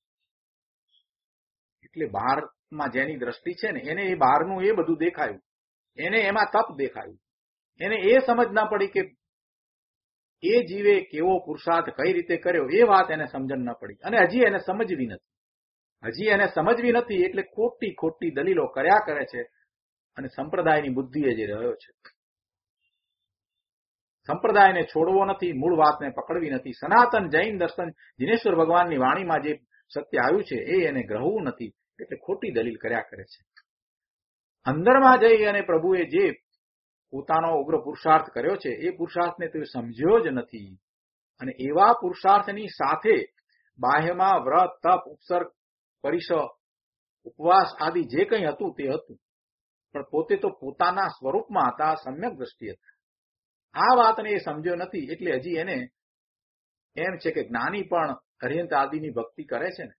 એટલે બહારમાં જેની દ્રષ્ટિ છે ને એને એ બહારનું એ બધું દેખાયું, એને એમાં તપ દેખાયું. એને એ સમજ ના પડી કે એ જીવે કેવો પુરુષાર્થ કઈ રીતે કર્યો, એ વાત એને સમજણ ન પડી. અને હજી એને સમજવી નથી. હજી એને સમજવી નથી એટલે ખોટી ખોટી દલીલો કર્યા કરે છે. અને સંપ્રદાયની બુદ્ધિએ જે રહ્યો છે, સંપ્રદાયને છોડવો નથી, મૂળ વાતને પકડવી નથી. સનાતન જૈન દર્શન, જિનેશ્વર ભગવાનની વાણીમાં જે સત્ય આવ્યું છે એ એને ગ્રહવું નથી. એટલે ખોટી દલીલ કર્યા કરે છે. અંદરમાં જઈ અને પ્રભુએ જે પોતાનો ઉગ્ર પુરુષાર્થ કર્યો છે એ પુરુષાર્થને તે સમજ્યો જ નથી. અને એવા પુરુષાર્થની સાથે બાહ્યમાં વ્રત, તપ, ઉપસર્ગ, પરિશ, ઉપવાસ આદિ જે કંઈ હતું તે હતું, પણ પોતે તો પોતાના સ્વરૂપમાં હતા, સમ્યક દ્રષ્ટિ હતા. આ વાતને એ સમજ્યો નથી. એટલે હજી એને એમ છે કે જ્ઞાની પણ અર્યંત આદિની ભક્તિ કરે છે ને.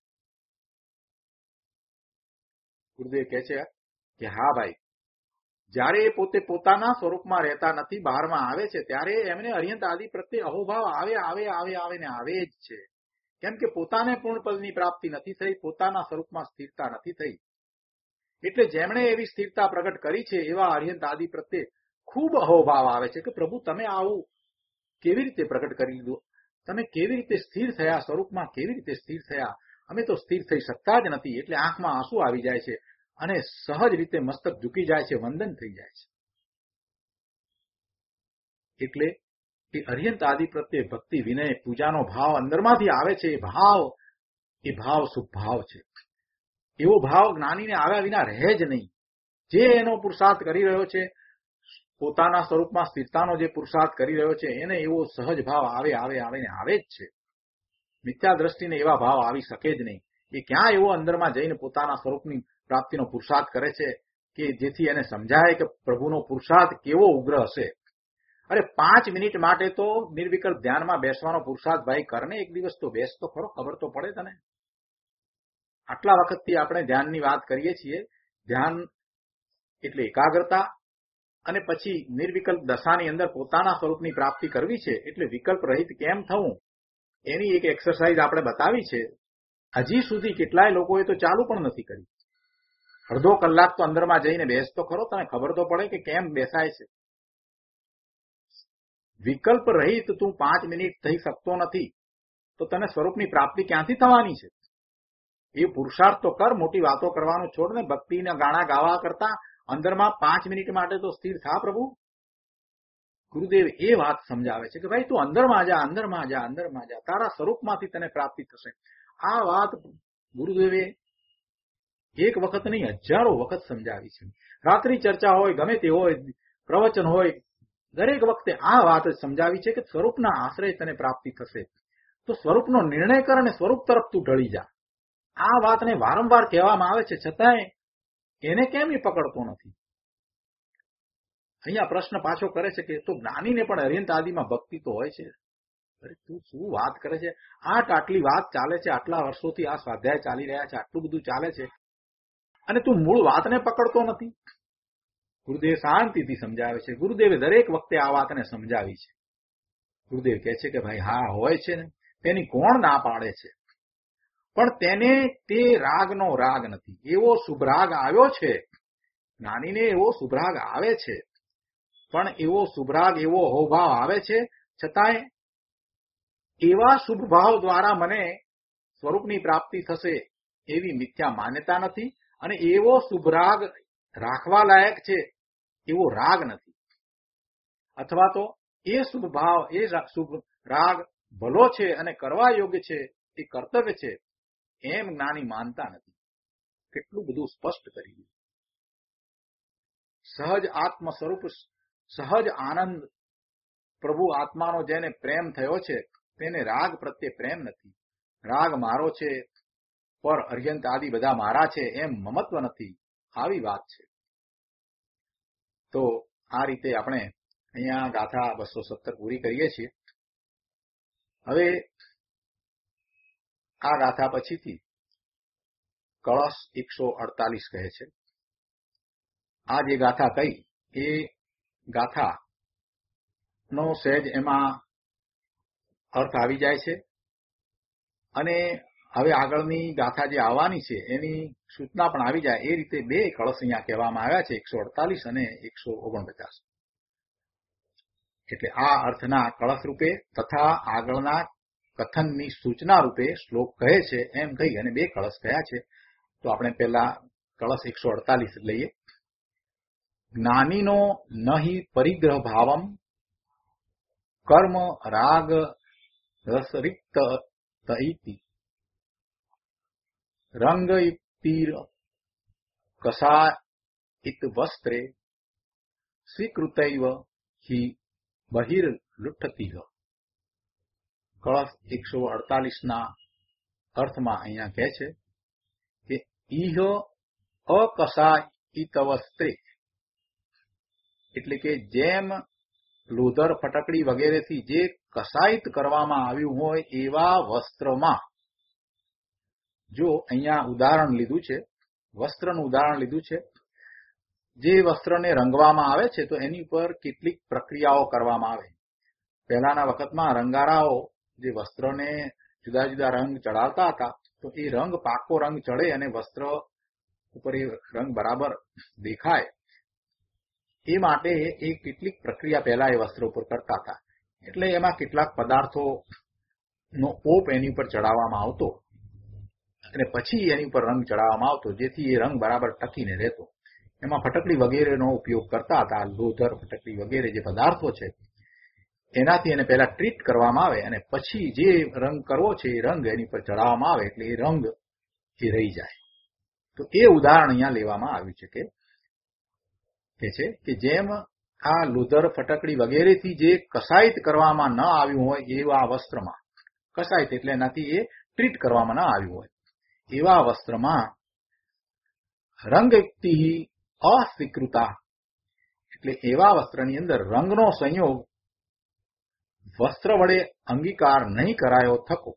ગુરુદેવ કહે છે કે હા ભાઈ, જ્યારે એ પોતે પોતાના સ્વરૂપમાં રહેતા નથી, બહારમાં આવે છે, ત્યારે એમને અર્યંત આદિ પ્રત્યે અહોભાવ આવે આવે આવે આવે ને આવે જ છે. કેમ કે પોતાને પૂર્ણ પદની પ્રાપ્તિ નથી થઈ, પોતાના સ્વરૂપમાં સ્થિરતા નથી થઈ. એટલે જેમણે એવી સ્થિરતા પ્રગટ કરી છે એવા અર્યંત આદિ પ્રત્યે ખૂબ અહોભાવ આવે છે કે પ્રભુ તમે આવું કેવી રીતે પ્રગટ કરી લીધું, તમે કેવી રીતે સ્થિર થયા, સ્વરૂપમાં કેવી રીતે સ્થિર થયા, અમે તો સ્થિર થઈ શકતા જ નથી. એટલે આંખમાં આંસુ આવી જાય છે અને સહજ રીતે મસ્તક ઝૂકી જાય છે, વંદન થઈ જાય છે. એટલે એ અર્યંત આદિ પ્રત્યે ભક્તિ, વિનય, પૂજાનો ભાવ અંદરમાંથી આવે છે. એ ભાવ એ ભાવ શુભ ભાવ છે. એવો ભાવ જ્ઞાનીને આવ્યા વિના રહે જ નહીં. જે એનો પુરુષાર્થ કરી રહ્યો છે, પોતાના સ્વરૂપમાં સ્થિરતાનો જે પુરુષાર્થ કરી રહ્યો છે, એને એવો સહજ ભાવ આવે આવે આવે ને આવે જ છે. મિથ્યા દ્રષ્ટિને એવા ભાવ આવી શકે જ નહીં. એ ક્યાં એવો અંદરમાં જઈને પોતાના સ્વરૂપની પ્રાપ્તિનો પુરુષાર્થ કરે છે કે જેથી એને સમજાય કે પ્રભુનો પુરુષાર્થ કેવો ઉગ્ર હશે. અરે પાંચ મિનિટ માટે તો નિર્વિકલ્પ ધ્યાનમાં બેસવાનો પુરુષાર્થ ભાઈ કરને. એક દિવસ તો બેસ તો ખરો, ખબર તો પડે તને. આટલા વખતથી આપણે ધ્યાનની વાત કરીએ છીએ. ધ્યાન એટલે એકાગ્રતા, અને પછી નિર્વિકલ્પ દશાની અંદર પોતાના સ્વરૂપની પ્રાપ્તિ કરવી છે. એટલે વિકલ્પ રહિત કેમ થવું એની એક એક્સરસાઇઝ આપણે બતાવી છે. હજી સુધી કેટલાય લોકોએ તો ચાલુ પણ નથી કરી. અડધો કલાક તો અંદરમાં જઈને બેસ તો ખરો, તને ખબર તો પડે કે કેમ બેસાય છે. વિકલ્પ રહિત તું પાંચ મિનિટ થઈ શકતો નથી તો તને સ્વરૂપની પ્રાપ્તિ ક્યાંથી થવાની છે? એ પુરુષાર્થ તો કર. મોટી વાતો કરવાનું છોડ ને. ભક્તિના ગાણા ગાવા કરતા અંદરમાં પાંચ મિનિટ માટે તો સ્થિર થા પ્રભુ. ગુરુદેવ એ વાત સમજાવે છે કે ભાઈ તું અંદરમાં જા, અંદરમાં જા, અંદરમાં જા, તારા સ્વરૂપમાંથી તને પ્રાપ્તિ થશે. આ વાત ગુરુદેવે એક વખત નહીં, હજારો વખત સમજાવી છે. રાત્રિ ચર્ચા હોય, ગમે તે હોય, પ્રવચન હોય, દરેક વખતે આ વાત જ સમજાવી છે કે સ્વરૂપના આશ્રય તને પ્રાપ્તિ થશે. તો સ્વરૂપનો નિર્ણય કર અને સ્વરૂપ તરફ તું ઢળી જા. આ વાતને વારંવાર કહેવામાં આવે છે, છતાંય એને કેમ એ પકડતો નથી? અહીંયા પ્રશ્ન પાછો કરે છે કે તો જ્ઞાનીને પણ અર્યંત આદિમાં ભક્તિ તો હોય છે. અરે તું શું વાત કરે છે? આટ આટલી વાત ચાલે છે, આટલા વર્ષોથી આ સ્વાધ્યાય ચાલી રહ્યા છે, આટલું બધું ચાલે છે, અને તું મૂળ વાતને પકડતો નથી. ગુરુદેવ શાંતિથી સમજાવે છે. ગુરુદેવે દરેક વખતે આ વાતને સમજાવી છે. ગુરુદેવ કહે છે કે ભાઈ હા હોય છે ને, તેની કોણ ના પાડે છે, પણ તેને તે રાગનો રાગ નથી. એવો શુભરાગ આવ્યો છે, જ્ઞાનીને એવો શુભરાગ આવે છે, પણ એવો શુભરાગ, એવો હોભાવ આવે છે, છતાંય એવા શુભ ભાવ દ્વારા મને સ્વરૂપની પ્રાપ્તિ થશે એવી મિથ્યા માન્યતા નથી. અને એવો શુભરાગ રાખવા લાયક છે એવો રાગ નથી. અથવા તો એ શુભ ભાવ, એ શુભ રાગ ભલો છે અને કરવા યોગ્ય છે, એ કર્તવ્ય છે, એમ જ્ઞાની માનતા નથી. કેટલું બધું સ્પષ્ટ કરી દીધું. સહજ આત્મ સ્વરૂપ, સહજ આનંદ, પ્રભુ આત્માનો જેને પ્રેમ થયો છે તેને રાગ પ્રત્યે પ્રેમ નથી. રાગ મારો છે, પર અર્યંત આદિ બધા મારા છે એમ મમત્વ નથી. આવી વાત છે. તો આ રીતે આપણે અહીંયા ગાથા બસો સત્તર પૂરી કરીએ છીએ. હવે આ ગાથા પછીથી કળશ એકસો અડતાલીસ કહે છે. આ જે ગાથા કઈ એ ગાથા નો સહેજ એમાં અર્થ આવી જાય છે અને હવે આગળની ગાથા જે આવવાની છે એની સૂચના પણ આવી જાય એ રીતે બે કળશ અહીંયા કહેવામાં આવ્યા છે એકસો અડતાલીસ અને એકસો ઓગણપચાસ. એટલે આ અર્થના કળશ રૂપે તથા આગળના કથનની સૂચના રૂપે શ્લોક કહે છે એમ કહી અને બે કળશ કયા છે. તો આપણે પહેલા કળશ એકસો અડતાલીસ લઈએ. જ્ઞાનીનો નહિ પરિગ્રહ ભાવમ કર્મ રાગ રસરિક્ત તઈતિ રંગયુક્તિર કસાઇત વસ્ત્રે સ્વીકૃતૈવ હિ બહિર્લુઠ્ઠતિહ. કળશ એકસો અડતાલીસ ના અર્થમાં અહીંયા કહે છે કે ઇહ અકસાઇત વસ્ત્રે એટલે કે જેમ લોધર ફટકડી વગેરેથી જે કસાયિત કરવામાં આવ્યું હોય એવા વસ્ત્રમાં, જો અહીંયા ઉદાહરણ લીધું છે, વસ્ત્રનું ઉદાહરણ લીધું છે, જે વસ્ત્રને રંગવામાં આવે છે તો એની પર કેટલીક પ્રક્રિયાઓ કરવામાં આવે. પહેલાના વખતમાં રંગારાઓ જે વસ્ત્રને જુદા જુદા રંગ ચડાવતા હતા તો એ રંગ પાકો રંગ ચડે અને વસ્ત્ર ઉપર એ રંગ બરાબર દેખાય એ માટે એ કેટલીક પ્રક્રિયા પહેલા એ વસ્ત્ર ઉપર કરતા હતા. એટલે એમાં કેટલાક પદાર્થો નો ઓપ એની ઉપર ચડાવવામાં આવતો અને પછી એની ઉપર રંગ ચડાવવામાં આવતો જેથી એ રંગ બરાબર ટકીને રહેતો. એમાં ફટકડી વગેરેનો ઉપયોગ કરતા હતા. લોધર ફટકડી વગેરે જે પદાર્થો છે એનાથી એને પહેલા ટ્રીટ કરવામાં આવે અને પછી જે રંગ કરવો છે એ રંગ એની પર ચડાવવામાં આવે એટલે એ રંગ એ રહી જાય. તો એ ઉદાહરણ અહીંયા લેવામાં આવ્યું છે કે કે છે કે જેમ આ લોધર ફટકડી વગેરેથી જે કસાયિત કરવામાં ન આવ્યું હોય એવા વસ્ત્રમાં, કસાયિત એટલે એનાથી એ ટ્રીટ કરવામાં ન આવ્યું હોય એવા વસ્ત્રમાં રંગયુક્તિ અસ્વીકૃતા એટલે એવા વસ્ત્રની અંદર રંગનો સંયોગ વસ્ત્ર વડે અંગીકાર નહીં કરાયો થકો.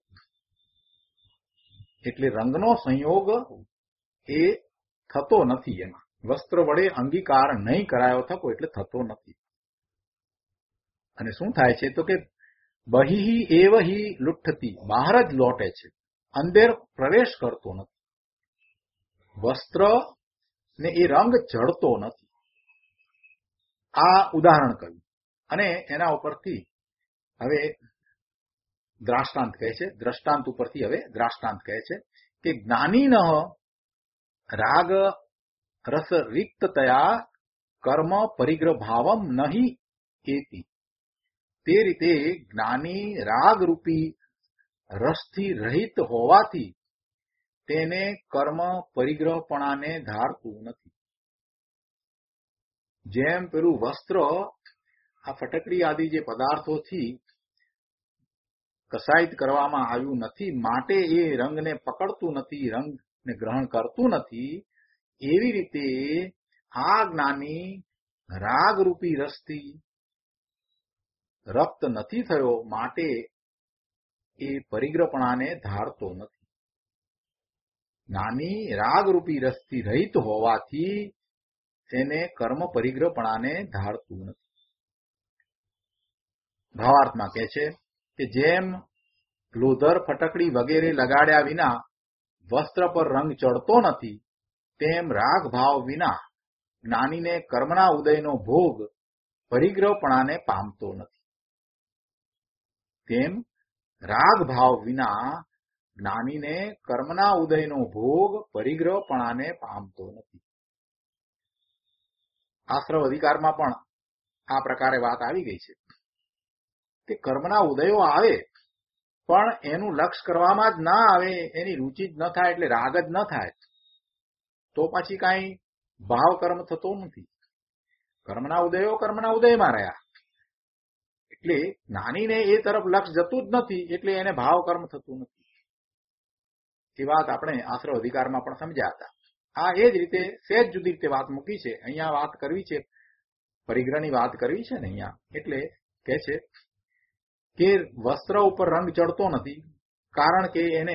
એટલે રંગનો સંયોગ એ થતો નથી, એમાં વસ્ત્ર વડે અંગીકાર નહીં કરાયો થકો એટલે થતો નથી. અને શું થાય છે તો કે બહિ એવ હિ લુઠ્ઠતી, બહાર જ લોટે છે, અંદર પ્રવેશ કરતો નથી. વસ્ત્ર ને એ રંગ ચડતો નથી. આ ઉદાહરણ કહ્યું અને એના ઉપરથી હવે દ્રાષ્ટાંત કહે છે. દ્રષ્ટાંત ઉપરથી હવે દ્રાષ્ટાંત કહે છે કે જ્ઞાનીન રાગ રસ રિક્તતયા કર્મ પરિગ્રહ ભાવમ નહીં એતી. તે રીતે જ્ઞાની રાગરૂપી રસથી રહિત હોવાથી તેને કર્મ પરિગ્રહપણાને ધારતું નથી. જેમ પેલું વસ્ત્ર આ ફટકડી આદિ જે પદાર્થોથી કસાયિત કરવામાં આવ્યું નથી માટે એ રંગને પકડતું નથી, રંગને ગ્રહણ કરતું નથી, એવી રીતે આ જ્ઞાની રાગરૂપી રસથી રક્ત નથી થયો માટે એ પરિગ્રહપણાને ધારતો નથી. જ્ઞાની રાગરૂપી રસથી રહિત હોવાથી તેને કર્મ પરિગ્રહપણાને ધારતું નથી. ભાવાર્થમાં કહે છે કે જેમ લોધર ફટકડી વગેરે લગાડ્યા વિના વસ્ત્ર પર રંગ ચડતો નથી તેમ રાગ ભાવ વિના જ્ઞાનીને કર્મના ઉદયનો ભોગ પરિગ્રહપણાને પામતો નથી. તેમ રાગ ભાવ વિના જ્ઞાનીને કર્મના ઉદયનો ભોગ પરિગ્રહપણાને પામતો નથી. આશ્રવ અધિકારમાં પણ આ પ્રકારે વાત આવી ગઈ છે કે કર્મના ઉદયો આવે પણ એનું લક્ષ્ય કરવામાં જ ના આવે, એની રુચિ જ ન થાય એટલે રાગ જ ન થાય તો પછી કાંઈ ભાવ કર્મ થતો નથી. કર્મના ઉદયો કર્મના ઉદયમાં રહ્યા એટલે જ્ઞાનીને એ તરફ લક્ષ્ય જતું જ નથી એટલે એને ભાવ કર્મ થતું નથી. એ વાત આપણે આશ્રવ અધિકારમાં પણ સમજ્યા હતા. આ એ જ રીતે સહેજ જુદી રીતે વાત મૂકી છે. અહીંયા વાત કરવી છે, પરિગ્રહની વાત કરવી છે ને અહીંયા, એટલે કે છે કે વસ્ત્ર ઉપર રંગ ચડતો નથી કારણ કે એને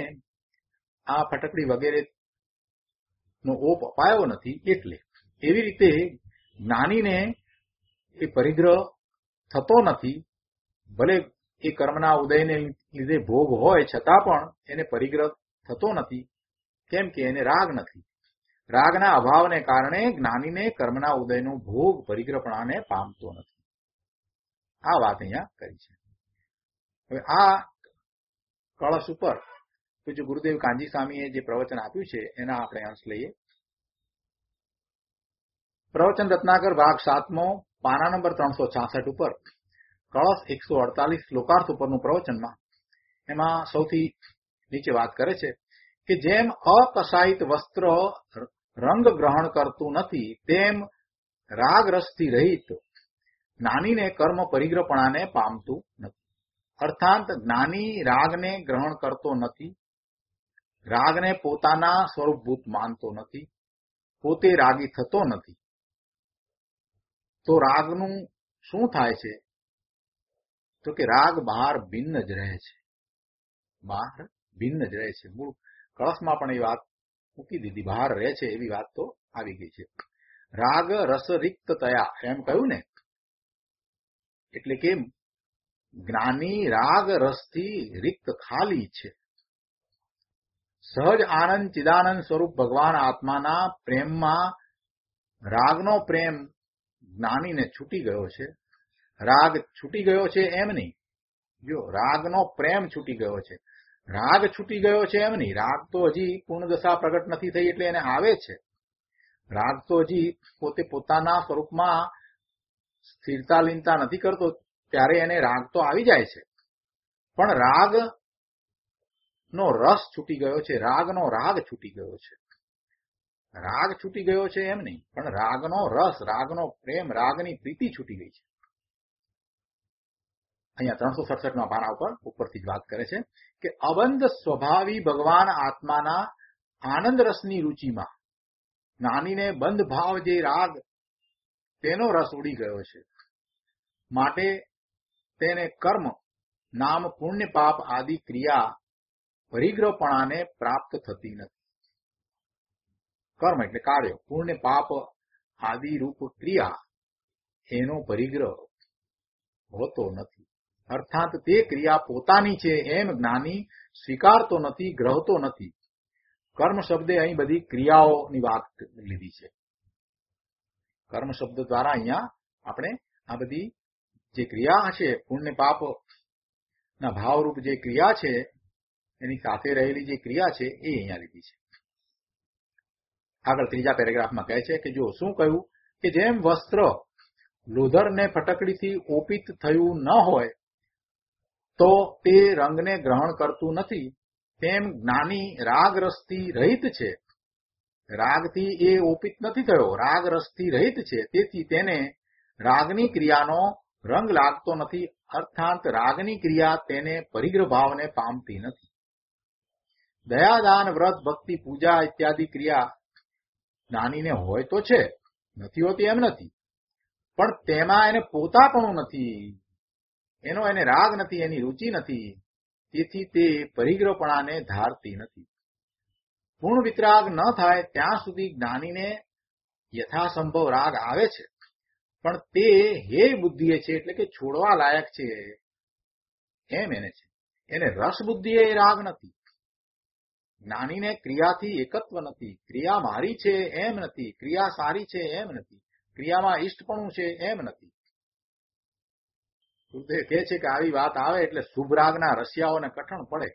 આ ફટકડી વગેરે નો ઓપ અપાયો નથી. એટલે એવી રીતે જ્ઞાનીને એ પરિગ્રહ થતો નથી, ભલે એ કર્મના ઉદયને લીધે ભોગ હોય છતાં પણ એને પરિગ્રહ થતો નથી. કેમ કે એને રાગ નથી. રાગના અભાવને કારણે જ્ઞાનીને કર્મના ઉદયનો ભોગ પરિગ્રહપણાને પામતો નથી. આ વાત અહીંયા કરી છે. હવે આ કળશ ઉપર પૂજ્ય ગુરુદેવ કાંજી સ્વામીએ જે પ્રવચન આપ્યું છે એના આપણે અંશ લઈએ. પ્રવચન રત્નાકર ભાગ સાતમો, પાના નંબર ત્રણસો છાસઠ ઉપર કળશ એકસો અડતાલીસ શ્લોકાર્થ ઉપરનું પ્રવચનમાં એમાં સૌથી નીચે વાત કરે છે કે જેમ અકસાયિત વસ્ત્ર રંગ ગ્રહણ કરતું નથી તેમ રાગ રસથી રહિત જ્ઞાનીને કર્મ પરિગ્રહપણાને પામતું નથી. અર્થાત જ્ઞાની રાગને ગ્રહણ કરતો નથી, રાગને પોતાના સ્વરૂપભૂત માનતો નથી, પોતે રાગી થતો નથી. તો રાગનું શું થાય છે? તો કે રાગ બહાર ભિન્ન જ રહે છે, બહાર ભિન્ન જ રહે છે. મૂળ કળશમાં પણ એ વાત મૂકી દીધી, બહાર રહે છે એવી વાત તો આવી ગઈ છે. રાગ રસ રિક્ત તયા એમ કહ્યું ને, એટલે કે જ્ઞાની રાગ રસથી રિક્ત ખાલી છે. સહજ આનંદ ચિદાનંદ સ્વરૂપ ભગવાન આત્માના પ્રેમમાં રાગનો પ્રેમ જ્ઞાનીને છૂટી ગયો છે. રાગ છૂટી ગયો છે એમ નહીં, જો રાગનો પ્રેમ છૂટી ગયો છે. રાગ છૂટી ગયો છે એમ નહીં, રાગ તો હજી પૂર્ણ દશા પ્રગટ નથી થઈ એટલે એને આવે છે. રાગ તો હજી પોતે પોતાના સ્વરૂપમાં સ્થિરતા લીનતા નથી કરતો ત્યારે એને રાગ તો આવી જાય છે. પણ રાગ નો રસ છૂટી ગયો છે, રાગનો રાગ છૂટી ગયો છે. રાગ છૂટી ગયો છે એમ નહીં, પણ રાગનો રસ, રાગનો પ્રેમ, રાગની પ્રીતિ છૂટી ગઈ છે. અહીંયા ત્રણસો સડસઠમાં પાના ઉપર ઉપરથી જ વાત કરે છે કે અબંધ સ્વભાવી ભગવાન આત્માના આનંદ રસની રૂચિમાં જ્ઞાનીને બંધ ભાવ જે રાગ તેનો રસ ઉડી ગયો છે, માટે તેને કર્મ નામ પુણ્ય પાપ આદિ ક્રિયા પરિગ્રહપણાને પ્રાપ્ત થતી નથી. કર્મ એટલે કાર્ય, પુણ્ય પાપ આદિ રૂપ ક્રિયા એનો પરિગ્રહ હોતો નથી. અર્થાત તે ક્રિયા પોતાની છે એમ જ્ઞાની સ્વીકારતો નથી, ગ્રહતો નથી. કર્મ શબ્દે અહીં બધી ક્રિયાઓની વાત લીધી છે. કર્મ શબ્દ દ્વારા અહીંયા આપણે આ બધી જે ક્રિયા છે, પુણ્ય પાપ ના ભાવરૂપ જે ક્રિયા છે, એની સાથે રહેલી જે ક્રિયા છે એ અહીંયા લીધી છે. આગળ ત્રીજા પેરેગ્રાફમાં કહે છે કે જો શું કહ્યું કે જેમ વસ્ત્ર લોધરને ફટકડીથી ઓપિત થયું ન હોય તો તે રંગને ગ્રહણ કરતું નથી, તેમ જ્ઞાની રાગ રસથી રહિત છે. રાગથી એ ઓપિત નથી થયો, રાગ રસથી રહિત છે, તેથી તેને રાગની ક્રિયાનો રંગ લાગતો નથી. અર્થાત રાગની ક્રિયા તેને પરિગ્રહ ભાવને પામતી નથી. દયાદાન વ્રત ભક્તિ પૂજા ઇત્યાદિ ક્રિયા જ્ઞાનીને હોય તો છે, નથી હોતી એમ નથી, પણ તેમાં એને પોતાપણું નથી, એનો એને રાગ નથી, એની રુચિ નથી, તેથી તે પરિગ્રહપણાને ધારતી નથી. પૂર્ણ વિતરાગ ન થાય ત્યાં સુધી જ્ઞાનીને યથાસંભવ રાગ આવે છે, પણ તે હે બુદ્ધિએ છે, એટલે કે છોડવા લાયક છે એમ એને છે. એને રસ બુદ્ધિએ એ રાગ નથી. જ્ઞાનીને ક્રિયાથી એકત્વ નથી, ક્રિયા મારી છે એમ નથી, ક્રિયા સારી છે એમ નથી, ક્રિયામાં ઇષ્ટપણું છે એમ નથી. ગુરુદેવ કહે છે કે આવી વાત આવે એટલે શુભ રાગના રસિયાઓને કઠણ પડે.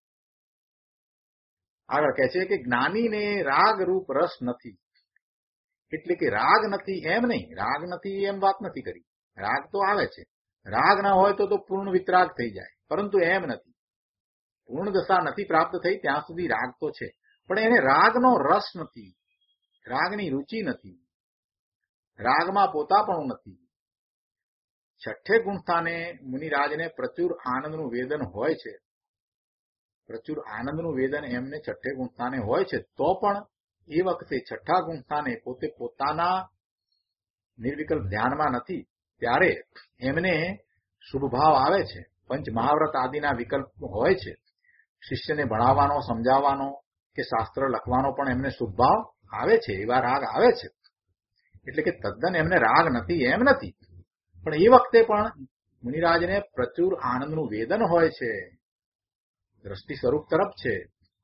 આગળ કહે છે કે જ્ઞાનીને રાગ રૂપ રસ નથી, એટલે કે રાગ નથી એમ નહીં, રાગ નથી એમ વાત નથી કરી. રાગ તો આવે છે, રાગ ના હોય તો તો પૂર્ણ વિતરાગ થઈ જાય, પરંતુ એમ નથી. પૂર્ણ દશા નથી પ્રાપ્ત થઈ ત્યાં સુધી રાગ તો છે, પણ એને રાગનો રસ નથી, રાગની રુચિ નથી, રાગમાં પોતાપણું નથી. છઠ્ઠે ગુણસ્થાને મુનિરાજને પ્રચુર આનંદનું વેદન હોય છે, પ્રચુર આનંદનું વેદન એમને છઠ્ઠે ગુણસ્થાને હોય છે, તો પણ એ વખતે છઠ્ઠા ગુણસ્થાને પોતે પોતાના નિર્વિકલ્પ ધ્યાનમાં નથી, ત્યારે એમને શુભ ભાવ આવે છે. પંચ મહાવ્રત આદિના વિકલ્પ હોય છે. શિષ્યને ભણાવવાનો, સમજાવવાનો કે શાસ્ત્ર લખવાનો પણ એમને શુભ ભાવ આવે છે, એવા રાગ આવે છે. એટલે કે તદ્દન એમને રાગ નથી એમ નથી, પણ એ વખતે પણ મુનિરાજને પ્રચુર આનંદનું વેદન હોય છે, દ્રષ્ટિ સ્વરૂપ તરફ છે,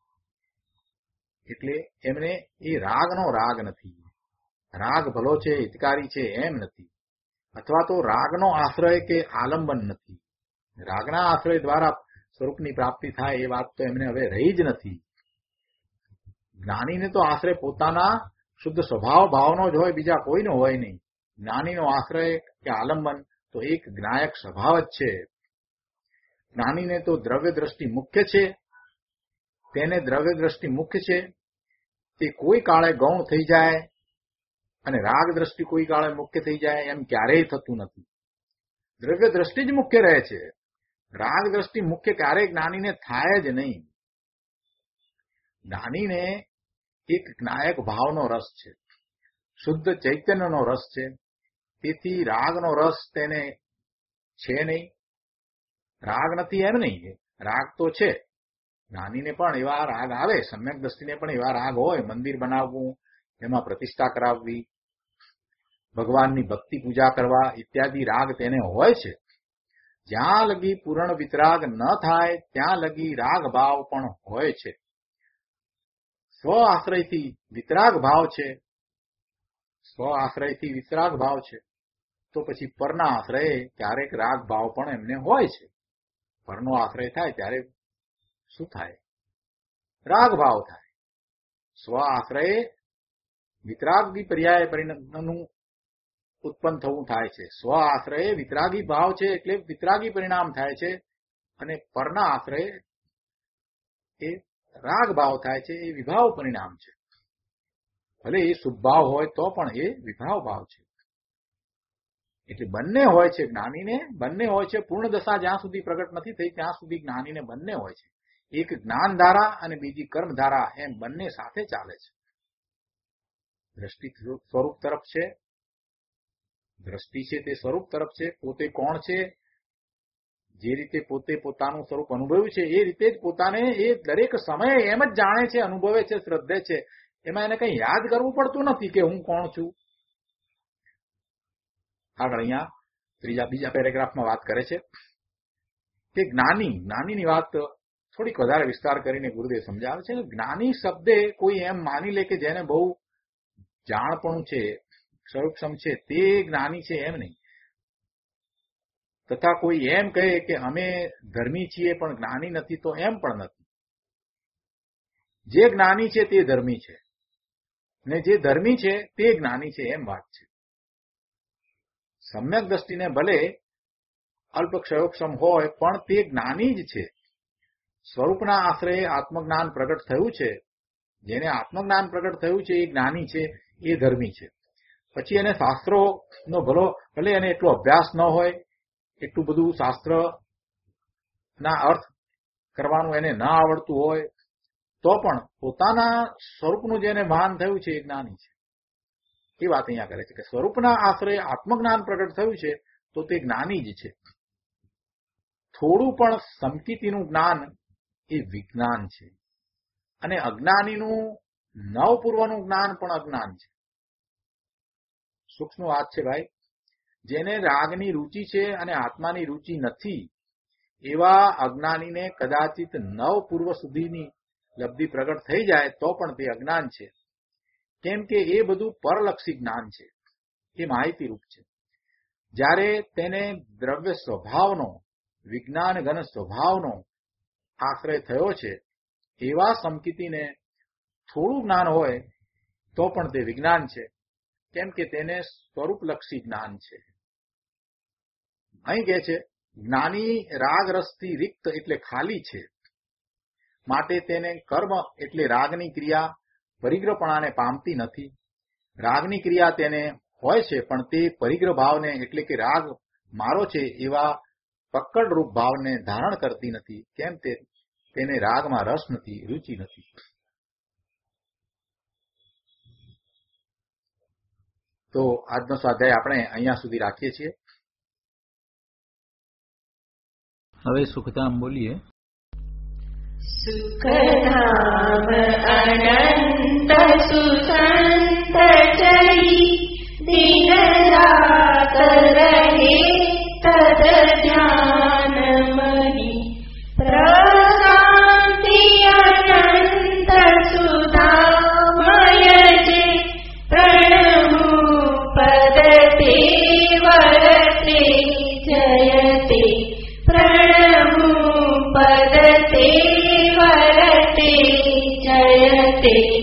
એટલે એમને એ રાગનો રાગ નથી. રાગ ભલો છે, હિતકારી છે એમ નથી, અથવા તો રાગનો આશ્રય કે આલંબન નથી. રાગના આશ્રય દ્વારા સ્વરૂપની પ્રાપ્તિ થાય એ વાત તો એમને હવે રહી જ નથી. જ્ઞાનીને તો આશ્રય પોતાના શુદ્ધ સ્વભાવ ભાવનો જ હોય, બીજા કોઈનો હોય નહીં. જ્ઞાનીનો આશ્રય કે આલંબન તો એક જ્ઞાયક સ્વભાવ જ છે. જ્ઞાનીને તો દ્રવ્ય દ્રષ્ટિ મુખ્ય છે, તેને દ્રવ્ય દ્રષ્ટિ મુખ્ય છે, તે કોઈ કાળે ગૌણ થઈ જાય અને રાગ દ્રષ્ટિ કોઈ કાળે મુખ્ય થઈ જાય એમ ક્યારેય થતું નથી. દ્રવ્ય દ્રષ્ટિ જ મુખ્ય રહે છે, રાગ દ્રષ્ટિ મુખ્ય ક્યારેય જ્ઞાનીને થાય જ નહીં. જ્ઞાનીને એક જ્ઞાયક ભાવનો રસ છે, શુદ્ધ ચૈતન્યનો રસ છે, તેથી રાગનો રસ તેને છે નહીં. રાગ નથી એમ નહીં, રાગ તો છે. જ્ઞાનીને પણ એવા રાગ આવે, સમ્યક દ્રષ્ટિને પણ એવા રાગ હોય. મંદિર બનાવવું, એમાં પ્રતિષ્ઠા કરાવવી, ભગવાનની ભક્તિ પૂજા કરવા ઇત્યાદિ રાગ તેને હોય છે. જ્યાં લગી પૂર્ણ વિતરાગ ન થાય ત્યાં લગી રાગ ભાવ પણ હોય છે. સ્વ આશ્રયથી વિતરાગ ભાવ છે, સ્વ આશ્રયથી વિતરાગ ભાવ છે, તો પછી પરના આશ્રય ક્યારેક રાગ ભાવ પણ એમને હોય છે. પરનો આશ્રય થાય ત્યારે શું થાય? રાગ ભાવ થાય. સ્વ આશ્રય વિતરાગી પર્યાય પરિણામનું ઉત્પન્ન થવું થાય છે. સ્વ આશ્રય વિતરાગી ભાવ છે એટલે વિતરાગી પરિણામ થાય છે, અને પરના આશ્રય એ રાગ ભાવ થાય છે, એ વિભાવ પરિણામ છે. ભલે એ શુભ ભાવ હોય તો પણ એ વિભાવ ભાવ છે. એટલે બંને હોય છે જ્ઞાનીને, બંને હોય છે. પૂર્ણ દશા જ્યાં સુધી પ્રગટ નથી થઈ ત્યાં સુધી જ્ઞાનીને બંને હોય છે. એક જ્ઞાન ધારા અને બીજી કર્મ ધારા એમ બંને સાથે ચાલે છે. દ્રષ્ટિ સ્વરૂપ તરફ છે, દ્રષ્ટિ છે તે સ્વરૂપ તરફ છે. પોતે કોણ છે, જે રીતે પોતે પોતાનું સ્વરૂપ અનુભવ્યું છે એ રીતે જ પોતાને એ દરેક સમયે એમ જ જાણે છે, અનુભવે છે, શ્રદ્ધે છે. એમાં એને કંઈ યાદ કરવું પડતું નથી કે હું કોણ છું. આગળ અહીંયા ત્રીજા બીજા પેરેગ્રાફમાં વાત કરે છે કે જ્ઞાની જ્ઞાનીની વાત થોડીક વધારે વિસ્તાર કરીને ગુરુદેવ સમજાવે છે. જ્ઞાની શબ્દે કોઈ એમ માની લે કે જેને બહુ જાણપણું છે, સ્વરૂપક્ષમ છે, તે જ્ઞાની છે એમ નહીં. તથા કોઈ એમ કહે કે અમે ધર્મી છીએ પણ જ્ઞાની નથી, તો એમ પણ નથી. જે જ્ઞાની છે તે ધર્મી છે, ને જે ધર્મી છે તે જ્ઞાની છે એમ વાત છે. સમ્યક દ્રષ્ટિને ભલે અલ્પ ક્ષયોક્ષમ હોય પણ તે જ્ઞાની જ છે. સ્વરૂપના આશ્રયે આત્મજ્ઞાન પ્રગટ થયું છે, જેને આત્મજ્ઞાન પ્રગટ થયું છે એ જ્ઞાની છે, એ ધર્મી છે. પછી એને શાસ્ત્રોનો ભલો ભલે એને એટલો અભ્યાસ ન હોય, એટલું બધું શાસ્ત્રના અર્થ કરવાનું એને ન આવડતું હોય, તો પણ પોતાના સ્વરૂપનું જેને ભાન થયું છે એ જ્ઞાની છે. એ વાત અહીંયા કરે છે કે સ્વરૂપના આશ્રય આત્મજ્ઞાન પ્રગટ થયું છે તો તે જ્ઞાની જ છે. થોડું પણ સમકીતીનું જ્ઞાન એ વિજ્ઞાન છે, અને અજ્ઞાનીનું નવપૂર્વનું જ્ઞાન પણ અજ્ઞાન છે. સૂક્ષ્મ વાત છે ભાઈ. જેને રાગની રુચિ છે અને આત્માની રુચિ નથી એવા અજ્ઞાનીને કદાચિત નવ પૂર્વ સુધીની લબ્ધિ પ્રગટ થઈ જાય તો પણ તે અજ્ઞાન છે. કેમ કે એ બધું પરલક્ષી જ્ઞાન છે, એ માહિતી રૂપ છે. જ્યારે તેને દ્રવ્ય સ્વભાવનો, વિજ્ઞાન ઘન સ્વભાવનો આશ્રય થયો છે એવા સમકીતીને થોડું જ્ઞાન હોય તો પણ તે વિજ્ઞાન છે, કેમ કે તેને સ્વરૂપલક્ષી જ્ઞાન છે. અહીં કહે છે જ્ઞાની રાગ રસથી રિક્ત એટલે ખાલી છે, માટે તેને કર્મ એટલે રાગની ક્રિયા પરિગ્રહપણાને પામતી નથી. રાગની ક્રિયા તેને હોય છે પણ તે પરિગ્રહ ભાવને એટલે કે રાગ મારો છે એવા પકડ રૂપ ભાવને ધારણ કરતી નથી. કેમ તે તેને રાગમાં રસ નથી, રુચિ નથી. તો આજનો સ્વાધ્યાય આપણે અહીંયા સુધી રાખીએ છીએ. હવે સુખધામ બોલીએ. સુખધામ અનંત સુસંત ચરી वदते वरते जयते